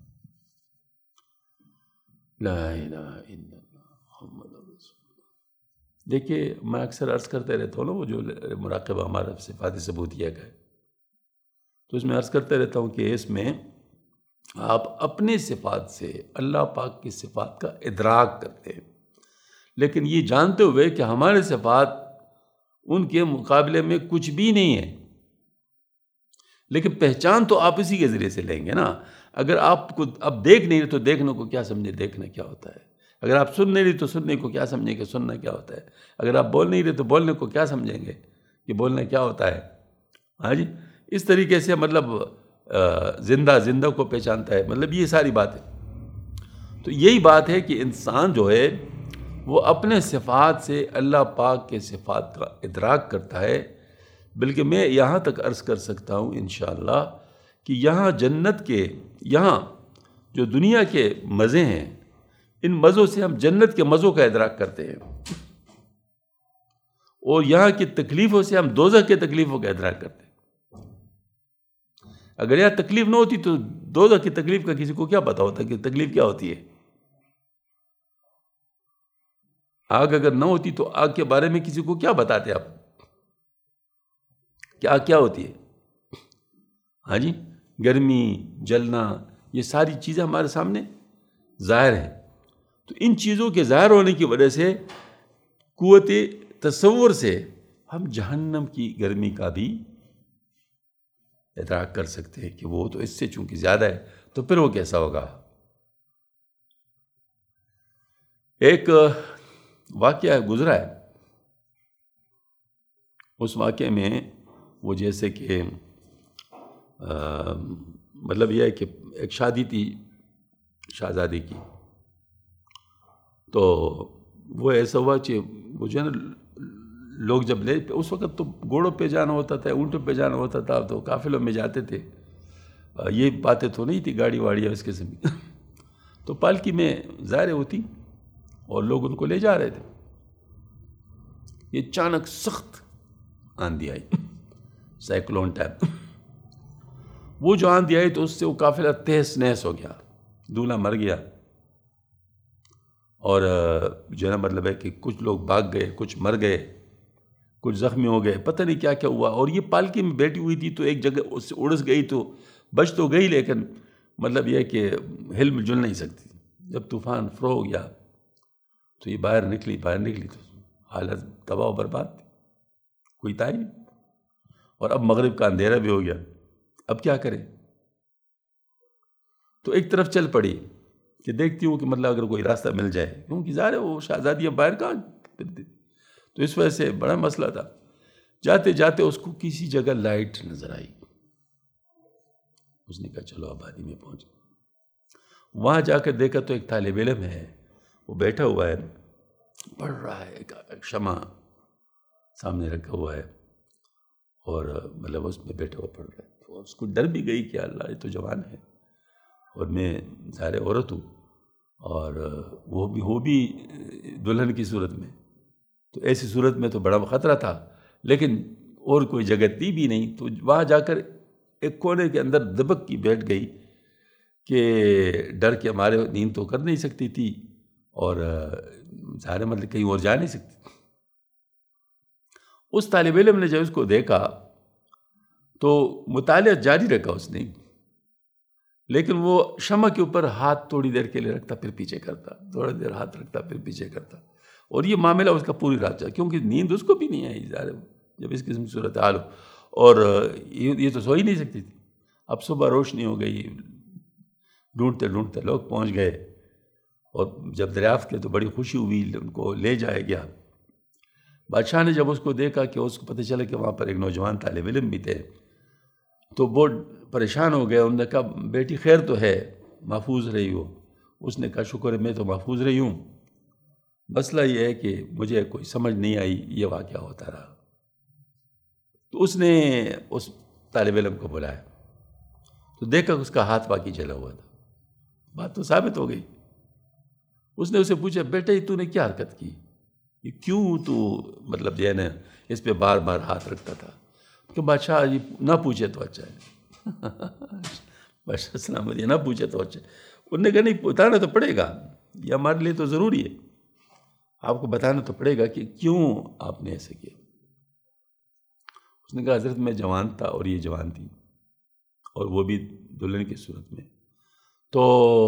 لا الہ الا اللہ محمد رسول اللہ۔ دیکھیے میں اکثر عرض کرتے رہتا ہوں نا، وہ جو مراقبہ ہمارا صفات ثبوتیہ کا ہے، تو اس میں عرض کرتے رہتا ہوں کہ اس میں آپ اپنے صفات سے اللہ پاک کی صفات کا ادراک کرتے ہیں، لیکن یہ جانتے ہوئے کہ ہمارے صفات ان کے مقابلے میں کچھ بھی نہیں ہے، لیکن پہچان تو آپ اسی کے ذریعے سے لیں گے نا۔ اگر آپ کو اب دیکھ نہیں رہے تو دیکھنے کو کیا سمجھے دیکھنا کیا ہوتا ہے، اگر آپ سن نہیں رہے تو سننے کو کیا سمجھیں کہ سننا کیا ہوتا ہے، اگر آپ بول نہیں رہے تو بولنے کو کیا سمجھیں گے کہ بولنا کیا ہوتا ہے۔ ہاں جی، اس طریقے سے مطلب زندہ زندہ کو پہچانتا ہے، مطلب یہ ساری بات ہے۔ تو یہی بات ہے کہ انسان جو ہے وہ اپنے صفات سے اللہ پاک کے صفات کا ادراک کرتا ہے، بلکہ میں یہاں تک عرض کر سکتا ہوں انشاءاللہ کہ یہاں جنت کے، یہاں جو دنیا کے مزے ہیں، ان مزوں سے ہم جنت کے مزوں کا ادراک کرتے ہیں، اور یہاں کی تکلیفوں سے ہم دوزخ کے تکلیفوں کا ادراک کرتے ہیں۔ اگر یہاں تکلیف نہ ہوتی تو دوزخ کی تکلیف کا کسی کو کیا پتا ہوتا کہ تکلیف کیا ہوتی ہے۔ آگ اگر نہ ہوتی تو آگ کے بارے میں کسی کو کیا بتاتے آپ کہ آگ کیا ہوتی ہے؟ ہاں جی، گرمی، جلنا، یہ ساری چیزیں ہمارے سامنے ظاہر ہیں۔ تو ان چیزوں کے ظاہر ہونے کی وجہ سے قوت تصور سے ہم جہنم کی گرمی کا بھی ادراک کر سکتے ہیں کہ وہ تو اس سے چونکہ زیادہ ہے، تو پھر وہ کیسا ہوگا۔ ایک واقعہ گزرا ہے، اس واقعے میں وہ جیسے کہ مطلب یہ ہے کہ ایک شادی تھی شہزادی کی، تو وہ ایسا ہوا کہ وہ جو ہے نا لوگ جب لے، اس وقت تو گھوڑوں پہ جانا ہوتا تھا، اونٹوں پہ جانا ہوتا تھا، تو قافلوں میں جاتے تھے، یہ باتیں تو نہیں تھی گاڑی واڑی اس قسم کی، تو پالکی میں ظاہر ہوتی اور لوگ ان کو لے جا رہے تھے۔ یہ اچانک سخت آندھی آئی، سائیکلون ٹائپ، وہ جو آندھی آئی تو اس سے وہ قافلہ تہس نہس ہو گیا، دولہا مر گیا، اور جو ہے نا مطلب ہے کہ کچھ لوگ بھاگ گئے، کچھ مر گئے، کچھ زخمی ہو گئے، پتہ نہیں کیا کیا ہوا، اور یہ پالکی میں بیٹھی ہوئی تھی تو ایک جگہ اس سے اڑس گئی تو بچ تو گئی، لیکن مطلب یہ کہ ہل مل جل نہیں سکتی. جب طوفان فرو ہو گیا تو یہ باہر نکلی باہر نکلی تو حالت تباہ و برباد تھی، کوئی تھا ہی نہیں. اور اب مغرب کا اندھیرا بھی ہو گیا، اب کیا کرے؟ تو ایک طرف چل پڑی کہ دیکھتی ہوں کہ مطلب اگر کوئی راستہ مل جائے، کیونکہ ظاہر ہے وہ شہزادیاں باہر کہاں پھرتی، تو اس وجہ سے بڑا مسئلہ تھا. جاتے جاتے اس کو کسی جگہ لائٹ نظر آئی، اس نے کہا چلو آبادی میں پہنچ. وہاں جا کر دیکھا تو ایک طالب علم ہے، وہ بیٹھا ہوا ہے، پڑھ رہا ہے، ایک شمع سامنے رکھا ہوا ہے اور مطلب اس میں بیٹھا ہوا پڑھ رہا ہے. تو اس کو ڈر بھی گئی کہ اللہ یہ تو جوان ہے اور میں ظاہر عورت ہوں، اور وہ بھی وہ بھی دلہن کی صورت میں، تو ایسی صورت میں تو بڑا خطرہ تھا. لیکن اور کوئی جگہ تھی بھی نہیں، تو وہاں جا کر ایک کونے کے اندر دبک کی بیٹھ گئی کہ ڈر کے ہمارے نیند تو کر نہیں سکتی تھی، اور ظاہر مطلب کہیں اور جا نہیں سکتی. اس طالب علم نے جب اس کو دیکھا تو مطالعہ جاری رکھا اس نے، لیکن وہ شمع کے اوپر ہاتھ تھوڑی دیر کے لیے رکھتا پھر پیچھے کرتا، تھوڑی دیر ہاتھ رکھتا پھر پیچھے کرتا، اور یہ معاملہ اس کا پوری رات چلا، کیونکہ نیند اس کو بھی نہیں آئی ظاہر جب اس قسم کی صورت حال ہو، اور یہ تو سو ہی نہیں سکتی تھی. اب صبح روشنی ہو گئی، ڈھونڈتے ڈھونڈتے لوگ پہنچ گئے، اور جب دریافت کے تو بڑی خوشی ہوئی، ان کو لے جایا گیا. بادشاہ نے جب اس کو دیکھا کہ اس کو پتہ چلا کہ وہاں پر ایک نوجوان طالب علم بھی تھے تو بہت پریشان ہو گئے. انہوں نے کہا بیٹی خیر تو ہے، محفوظ رہی ہو؟ اس نے کہا شکر ہے میں تو محفوظ رہی ہوں، مسئلہ یہ ہے کہ مجھے کوئی سمجھ نہیں آئی یہ واقعہ ہوتا رہا. تو اس نے اس طالب علم کو بلایا تو دیکھا اس کا ہاتھ باقی جلا ہوا تھا. بات تو ثابت ہو گئی. اس نے اسے پوچھا بیٹا یہ تو نے کیا حرکت کی، یہ کیوں تو مطلب جو ہے نا اس پہ بار بار ہاتھ رکھتا تھا؟ کہ بادشاہ یہ نہ پوچھے تو اچھا ہے. بادشاہ السلام علیکم، نہ پوچھے تو اچھا ہے. انہوں نے کہا نہیں بتانا تو پڑے گا، یہ ہمارے لیے تو ضروری ہے، آپ کو بتانا تو پڑے گا کہ کیوں آپ نے ایسے کیا. اس نے کہا حضرت میں جوان تھا اور یہ جوان تھی، اور وہ بھی دلہن کی صورت میں، تو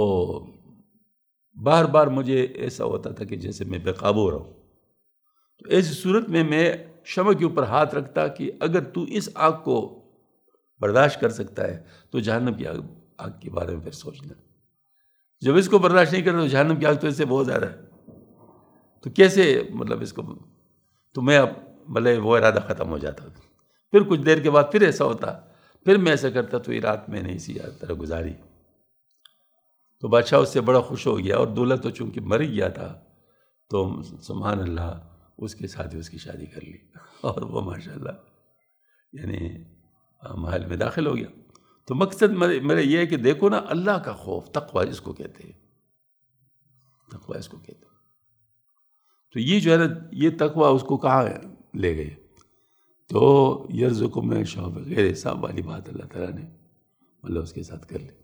بار بار مجھے ایسا ہوتا تھا کہ جیسے میں بے قابو رہوں. تو ایسی صورت میں میں شمع کے اوپر ہاتھ رکھتا کہ اگر تو اس آگ کو برداشت کر سکتا ہے تو جہنم کی آگ آگ کے بارے میں پھر سوچنا. جب اس کو برداشت نہیں کرتا تو جہنم کی آگ تو اس سے بہت زیادہ ہے، تو کیسے مطلب اس کو، تو میں اب مطلب وہ ارادہ ختم ہو جاتا. پھر کچھ دیر کے بعد پھر ایسا ہوتا، پھر میں ایسا کرتا تو یہ رات میں نے اسی طرح گزاری. تو بادشاہ اس سے بڑا خوش ہو گیا، اور دولہ تو چونکہ مر گیا تھا تو سبحان اللہ اس کے ساتھ ہی اس کی شادی کر لی، اور وہ ماشاءاللہ یعنی محل میں داخل ہو گیا. تو مقصد میرا یہ ہے کہ دیکھو نا اللہ کا خوف، تقویٰ جس کو کہتے ہیں، تقویٰ اس کو کہتے ہیں. تو یہ جو ہے نا یہ تقویٰ اس کو کہاں لے گئے، تو یرزقکم من یشاء بغیر حساب والی بات اللہ تعالیٰ نے اللہ اس کے ساتھ کر لی.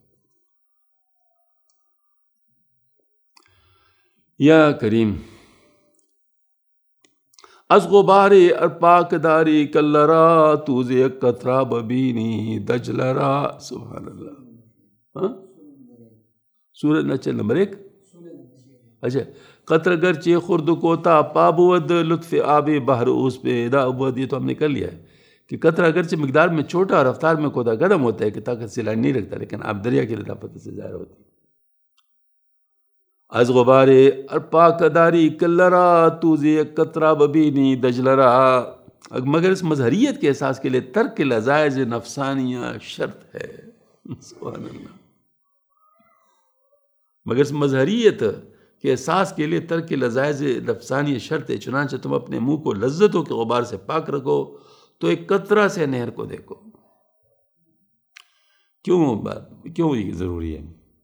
یا کریم از غبار ارپاک داری کلرا توزی قطرہ ببینی دجلرا. سبحان اللہ. ہاں سورج نچے نمبر ایک. اچھا قطر گرچہ خرد کوتا پابود لطف آب بحر اس پہ دا ابود. یہ تو ہم نے کر لیا ہے کہ قطرہ اگرچہ مقدار میں چھوٹا اور رفتار میں کوتا قدم ہوتا ہے کہ طاقت سے لائن نہیں رکھتا، لیکن آپ دریا کی لطافت سے ظاہر ہوتی ہے. از غبار ارپاک داری کلرا توزی قطرہ ببینی دجلرا. مگر اس مظہریت کے احساس کے لیے ترک لذائذ نفسانیہ شرط ہے. سبحان اللہ. مگر اس مظہریت کے احساس کے لیے ترک لذائذ نفسانیہ شرط ہے، چنانچہ تم اپنے منہ کو لذتوں کے غبار سے پاک رکھو تو ایک قطرہ سے نہر کو دیکھو. کیوں بات کیوں یہ ضروری ہے؟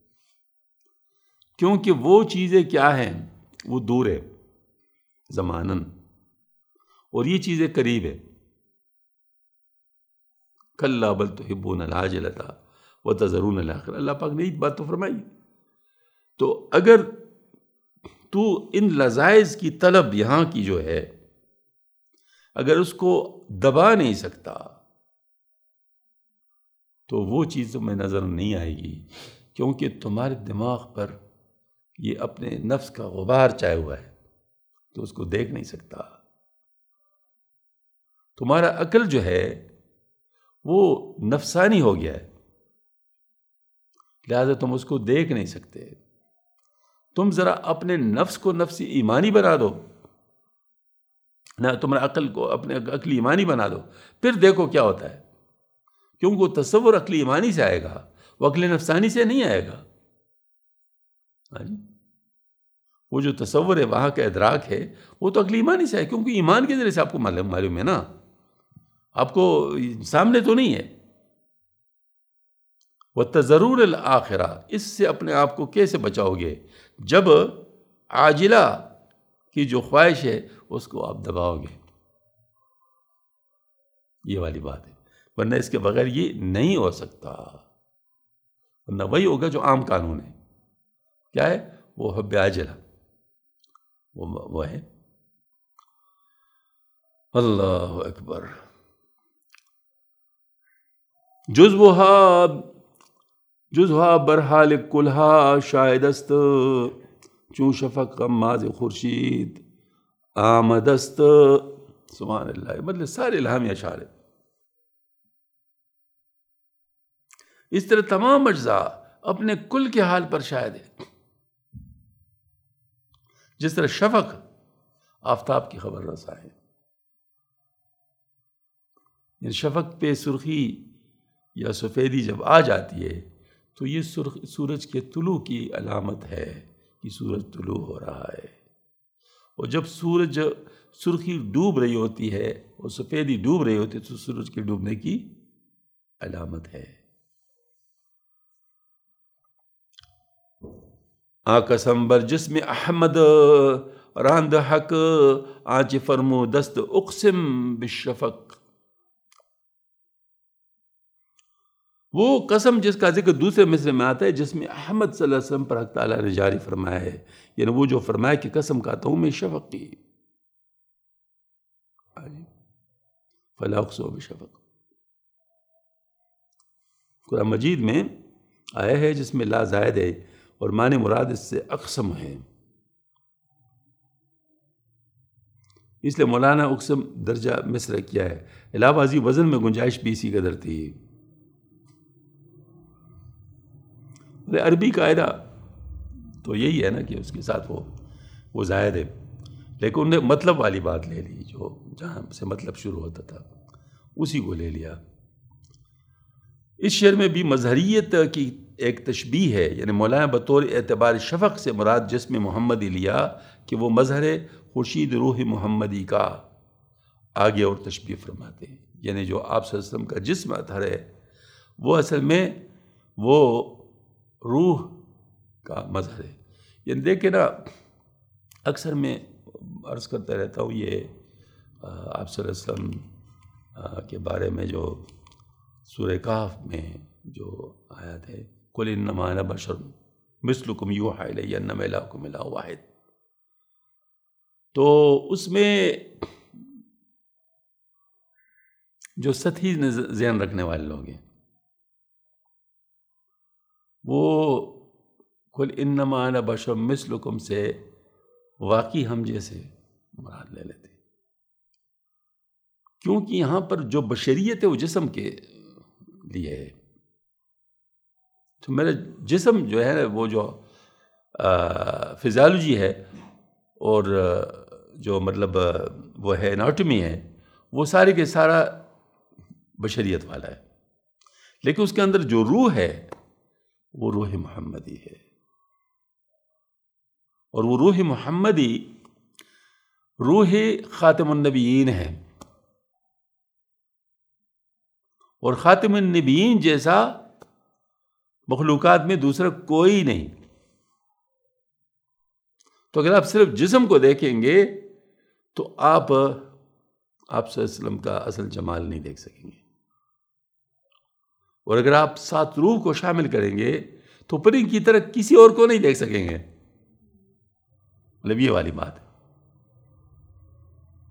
کیونکہ وہ چیزیں کیا ہیں، وہ دور ہے زماناً، اور یہ چیزیں قریب ہے. کلا بل تحبون العاجلۃ وتذرون الآخرۃ. اللہ پاک نے یہ بات تو فرمائی. تو اگر تو ان لذائذ کی طلب یہاں کی جو ہے اگر اس کو دبا نہیں سکتا تو وہ چیز تمہیں نظر نہیں آئے گی، کیونکہ تمہارے دماغ پر یہ اپنے نفس کا غبار چائے ہوا ہے تو اس کو دیکھ نہیں سکتا۔ تمہارا عقل جو ہے وہ نفسانی ہو گیا ہے، لہذا تم اس کو دیکھ نہیں سکتے۔ تم ذرا اپنے نفس کو نفس ایمانی بنا دو، نہ تمہارے عقل کو اپنے عقل ایمانی بنا دو، پھر دیکھو کیا ہوتا ہے، کیونکہ وہ تصور عقل ایمانی سے آئے گا، وہ عقل نفسانی سے نہیں آئے گا۔ وہ جو تصور ہے، وہاں کا ادراک ہے، وہ تو عقل ایمانی سے ہے، کیونکہ ایمان کے ذریعے سے آپ کو معلوم ہے نا، آپ کو سامنے تو نہیں ہے۔ وَتَذَرُونَ الْآخِرَةَ، اس سے اپنے آپ کو کیسے بچاؤ گے؟ جب عاجلہ کی جو خواہش ہے اس کو آپ دباؤ گے، یہ والی بات ہے، ورنہ اس کے بغیر یہ نہیں ہو سکتا، ورنہ وہی ہوگا جو عام قانون ہے۔ کیا ہے وہ؟ حب عاجلہ، وہ وہ ہے۔ اللہ اکبر۔ جزوها جزوها برحال کلہا شاہد است، چون شفق غماز خورشید آمد است۔ سبحان اللہ، مطلب سارے الہامی اشعار ہیں۔ اس طرح تمام اجزاء اپنے کل کے حال پر شاہد ہے، جس طرح شفق آفتاب کی خبر رسا ہے، یعنی شفق پہ سرخی یا سفیدی جب آ جاتی ہے تو یہ سرخ سورج کے طلوع کی علامت ہے کہ سورج طلوع ہو رہا ہے، اور جب سورج سرخی ڈوب رہی ہوتی ہے اور سفیدی ڈوب رہی ہوتی ہے تو سورج کے ڈوبنے کی علامت ہے۔ آ قسم بر جسم احمد راند حق، آنچ فرمو دست اقسم بالشفق۔ وہ قسم جس کا ذکر دوسرے مصرع میں آتا ہے، جس میں احمد صلی اللہ علیہ وسلم پر حق تعالیٰ نے جاری فرمایا ہے، یعنی وہ جو فرمایا کہ قسم کھاتا ہوں میں شفق کی، فلا اقسم بشفق۔ قرآن مجید میں آیا ہے جس میں لا زائد ہے اور معنی مراد اس سے اقسم ہے، اس لیے مولانا اقسم درجہ مصرع کیا ہے۔ علاوہ ازیں وزن میں گنجائش بھی اسی قدر تھی۔ عربی قاعدہ تو یہی ہے نا کہ اس کے ساتھ وہ وہ زائد ہے، لیکن انہوں نے مطلب والی بات لے لی، جو جہاں سے مطلب شروع ہوتا تھا اسی کو لے لیا۔ اس شعر میں بھی مظہریت کی ایک تشبیہ ہے، یعنی مولانا بطور اعتبار شفق سے مراد جسم محمدی لیا کہ وہ مظہر خورشید روح محمدی کا آگے اور تشبیہ فرماتے ہیں، یعنی جو آپ صلی اللہ علیہ وسلم کا جسم اطہر ہے وہ اصل میں وہ روح کا مظہر ہے۔ یعنی دیکھیں نا، اکثر میں عرض کرتا رہتا ہوں یہ آپ صلی اللہ علیہ وسلم کے بارے میں جو سورہ کہف میں جو آیت ہے، قُلْ إِنَّمَا أَنَا بَشَرٌ مِثْلُكُمْ يُوحَىٰ إِلَيَّ أَنَّمَا إِلَٰهُكُمْ إِلَٰهٌ وَاحِدٌ، تو اس میں جو سطحی ذہن رکھنے والے لوگ ہیں وہ قُلْ إِنَّمَا أَنَا بَشَرٌ مِثْلُكُمْ سے واقعی ہم جیسے مراد لے لیتے، کیونکہ یہاں پر جو بشریت ہے وہ جسم کے لیے ہے۔ تو میرا جسم جو ہے وہ جو فزیالوجی ہے اور جو مطلب وہ ہے اناٹمی ہے، وہ سارے کے سارا بشریت والا ہے، لیکن اس کے اندر جو روح ہے وہ روح محمدی ہے، اور وہ روح محمدی روح خاتم النبیین ہے، اور خاتم النبیین جیسا مخلوقات میں دوسرا کوئی نہیں۔ تو اگر آپ صرف جسم کو دیکھیں گے تو آپ آپ صلی اللہ علیہ وسلم کا اصل جمال نہیں دیکھ سکیں گے، اور اگر آپ سات روح کو شامل کریں گے تو پھر ان کی طرح کسی اور کو نہیں دیکھ سکیں گے، مطلب یہ والی بات ہے۔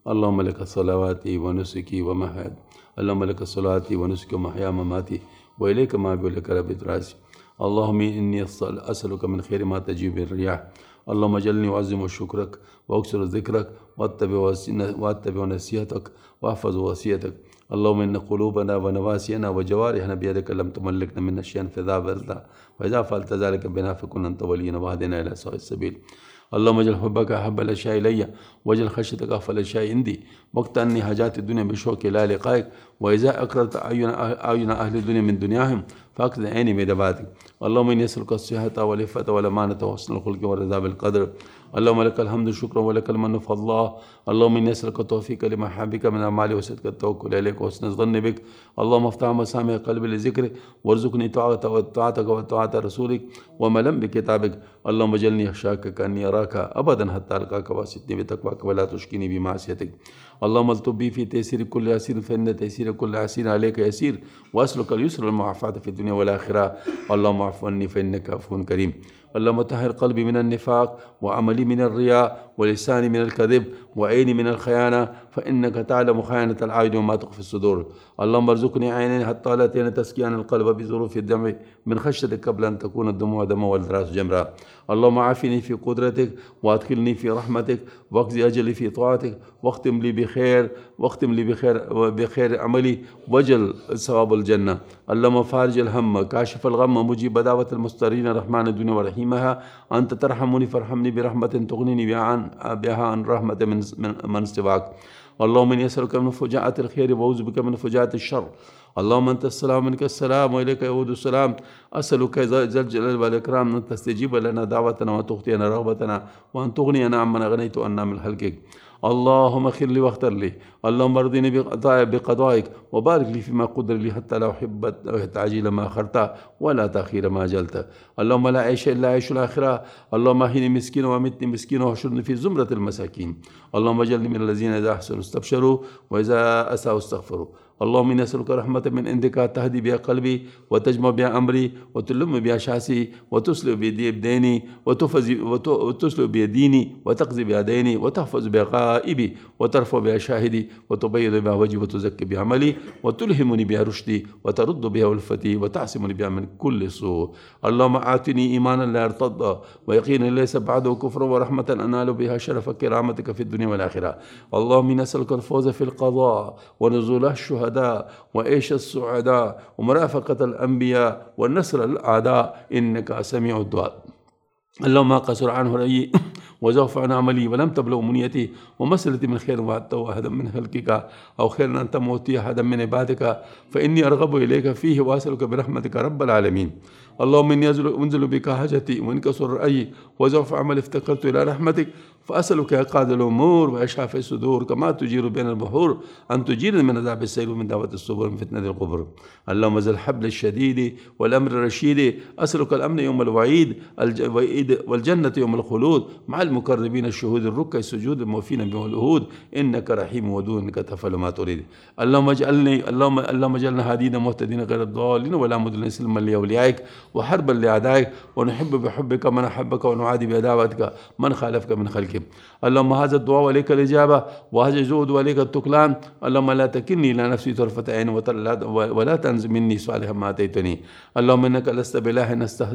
اللهم لك صلواتي ونسكي ومحياي اللهم لك صلاتي ونسكي ومحيا مماتي وإليك مآبي ولك ربيت راسي. اللهم إني أسألك من خير ما تجيب الرياح. اللهم اجعلني أعظم شكرك وأكثر ذكرك وأتبع نصيحتك وأحفظ وصيتك. اللهم إن قلوبنا ونواسينا وجوارحنا بيدك لم تملكنا من شيئا فإذا فعلت ذلك بنا فكن أنت ولينا واهدنا إلى سواء السبيل. اللهم اجعل حبك أحب الأشياء إلي واجعل خشيتك أغفل الأشياء عندي وقت أني حاجات الدنيا بشوق لا لقائك. وإذا أكررت أعين أهل الدنيا من دنياهم فأكرر عيني من دباتك. اللهم إني أسألك الصحة والعفة والأمانة وحسن الخلق والرضا بالقدر. اللهم لك الحمد شكرا ولك المن فضلا. اللهم إني أسألك التوفيق لما حبك من أعمالي وصدق التوكل إليك وحسن الظن بك. اللهم افتح مسامع قلبي لذكرك وارزقني طاعتك وطاعة رسولك وملم بكتابك. اللهم اجعلني أخشاك كأني أراك أبدا حتى ألقاك واسدني بتقواك ولا تشكيني بمعصيتك. اللهم الطب بي في تيسير كل عسير فإن تيسير كل عسير عليك يسير وأسألك اليسر والمعافاة في الدنيا والآخرة. اللهم اعف عني فإنك عفو كريم. اللهم طهر قلبي من النفاق وعملي من الرياء ولساني من الكذب وعيني من الخيانة فإنك تعلم خيانة العين وما تخفي الصدور. اللهم ارزقني عينين حتى لا تسكين القلب بظروف الدمع من خشيتك قبل أن تكون الدموع دما والراس جمرا. اللهم عافني في قدرتك وادخلني في رحمتك واقضي أجلي في طاعتك واختم لي بخير واختم لي بخير بخير عملي وجل ثواب الجنة. اللهم فارج الهم كاشف الغم مجيب دعوة المضطرين رحمن الدنيا ورحيمها. أنت ترحمني فارحمني برحمة تغنيني بها عن رحمة من من سواك. اللهم إني أسألك من فجاءة الخير وأعوذ بك من فجاءة الشر. اللهم أنت السلام منك السلام وإليك يعود السلام. أسألك ذا الجلال والإكرام أن تستجيب لنا دعوتنا وتغطينا رغبتنا وأن تغنينا عمن أغنيت عنا من خلقك. اللهم اغفر لي واختر لي. اللهم ارضني بقضائك وبارك لي فيما قدر لي حتى لا أحب تعجيل ما أخرت ولا تأخير ما أجلت. اللهم لا عيش إلا عيش الآخرة. اللهم أحيني مسكين وأمتني مسكين واحشرني في زمرة المساكين. اللهم اجعلني من الذين إذا أحسنوا استبشروا وإذا أساءوا استغفروا. اللهم إني أسألك رحمة من عندك تهدي بها قلبي وتجمع بها أمري وتلم بها شاسي وتسلب بيدي بديني وتسلب بيديني وتقضي بها ديني وتحفظ بها غائبي وترفع بها شاهدي وتبيض بها وجهي وتزكي بها عملي وتلهمني بها رشدي وترد بها ألفتي وتعصمني بها من كل سوء. اللهم آتني إيمانا لا يرتضى ويقينا ليس بعده كفر ورحمة أنال بها شرف كرامتك في الدنيا والآخرة. اللهم إني أسألك الفوز في القضاء ونزول الشهداء وعيش السعداء ومرافقة الأنبياء والنصر الأعداء إنك سميع الدعاء. اللهم قصر عنه رأيي وزوف عن عملي ولم تبلغ منيتي ومسألتي من خير وعدته أحدا من خلقك أو خير أنت موتي أحدا من عبادك فإني أرغب إليك فيه وأسألك برحمتك رب العالمين. اللهم إني أنزل بك حاجتي وانكسر رأيي وزوف عملي افتقرت إلى رحمتك فأسألك يا قاضي الأمور وإشافي الصدور كما تجير بين البحور أن تجير من عذاب السيل ومن دعوة الصبر ومن فتنة القبر. اللهم ذا الحبل الشديد والأمر الرشيد أسألك الأمن يوم الوعيد والجنة يوم الخلود مع المقربين الشهود الركع السجود الموفين بهم العهود إنك رحيم ودود إنك تفعل ما تريد. اللهم اجعلني اللهم اللهم اجعلنا هادين مهتدين غير الضالين ولا مضلين سلما لأوليائك وحربا لأعدائك ونحب بحبك من أحبك ونعادي بعداوتك من خالفك من خلقك. اللهم هذا الدعاء وليك الإجابة وهذا الجهد وليك التكلان. اللهم لا تكلني إلى نفسي طرفة عين ولا تنز مني صالحا ما أتيتني. اللهم إنك لست بإله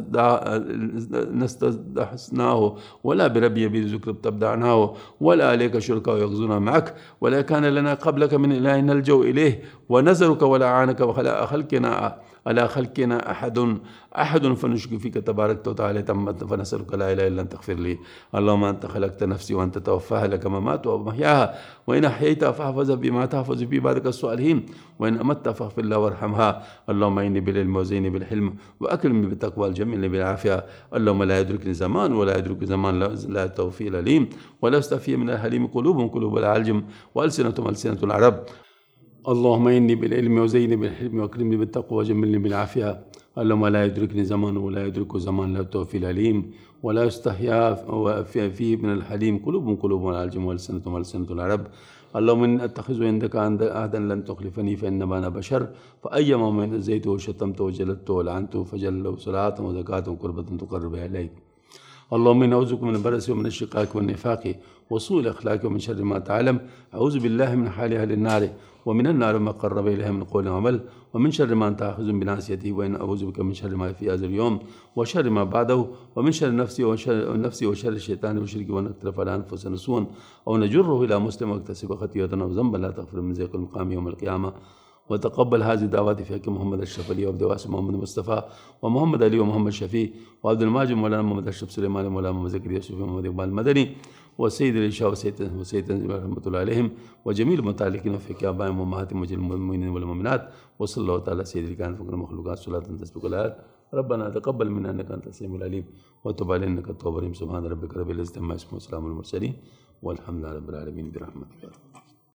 نستحسناه ولا بربي يبيد ذكر تبدعناه ولا عليك شركاء يغزون معك ولا كان لنا قبلك من إله نلجأ إليه ونزرك ولا عانك وخلا خلقنا على خلقنا أحد أحد فنشك فيك تبارك وتعالى تمت فنسألك لا إله إلا أن تغفر لي. اللهم أنت خلقت نفسي وأنت توفاها لك مماتها ومحياها وإن أحييتها فاحفظها بما تحفظ في بارك الصالحين وإن أمتها فاغفر لها وارحمها. اللهم إني بالعلم وزيني بالحلم وأكرمني بالتقوى الجميل بالعافية. اللهم لا يدركني زمان ولا يدرك زمان لا توفيق الأليم ولا استفي من الحليم قلوب قلوب العلجم وألسنة ألسنة العرب. اللهم إني بالعلم وزيني بالحلم وأكرمني بالتقوى وجملني بالعافية. اللهم لا يدركني زمان ولا يدرك زمان لا توفي العليم ولا يستحيا فيه من الحليم قلوب قلوب العلجم وألسنة ألسنة العرب. اللهم إن أتخذ عندك عهدا لن تخلفني فإنما أنا بشر فأيما من زيته وشتمته وجلدته ولعنته فجل له صلاة وزكاة وقربة تقرب إليك. اللهم إنا نعوذ بك من البرص ومن الشقاق والنفاق وسوء الأخلاق ومن شر ما تعلم. أعوذ بالله من حال أهل النار ومن النار ما قرب إليها من قول وعمل ومن شر ما أنت آخذ بناصيته وإن أعوذ بك من شر ما في هذا اليوم وشر ما بعده ومن شر نفسي وشر نفسي وشر الشيطان وشرك ونقترف على أنفسنا سوءا أو نجره إلى مسلم واكتسب خطيئة أو ذنبا لا تغفر من ذلك المقام يوم القيامة. وتقبل هذه الدعوات في حق محمد أشرف علي وعبد الواسع محمد مصطفى ومحمد علي ومحمد شفيع وعبد الماجد مولانا محمد أشرف سليمان مولانا محمد زكريا يوسف محمد إقبال المدني وسيد العشاء وسيد وسيد رحمة الله عليهم وجميع المتعلقين وفي آبائهم وأمهاتهم وجميع المؤمنين والمؤمنات. وصلى الله تعالى سيد الكائنات وفوق المخلوقات صلاة تسبق الآيات. ربنا تقبل منا إنك أنت السميع العليم وتب علينا إنك التواب الرحيم. سبحان ربك رب العزة عما يصفون وسلام على المرسلين والحمد لله رب العالمين برحمتك.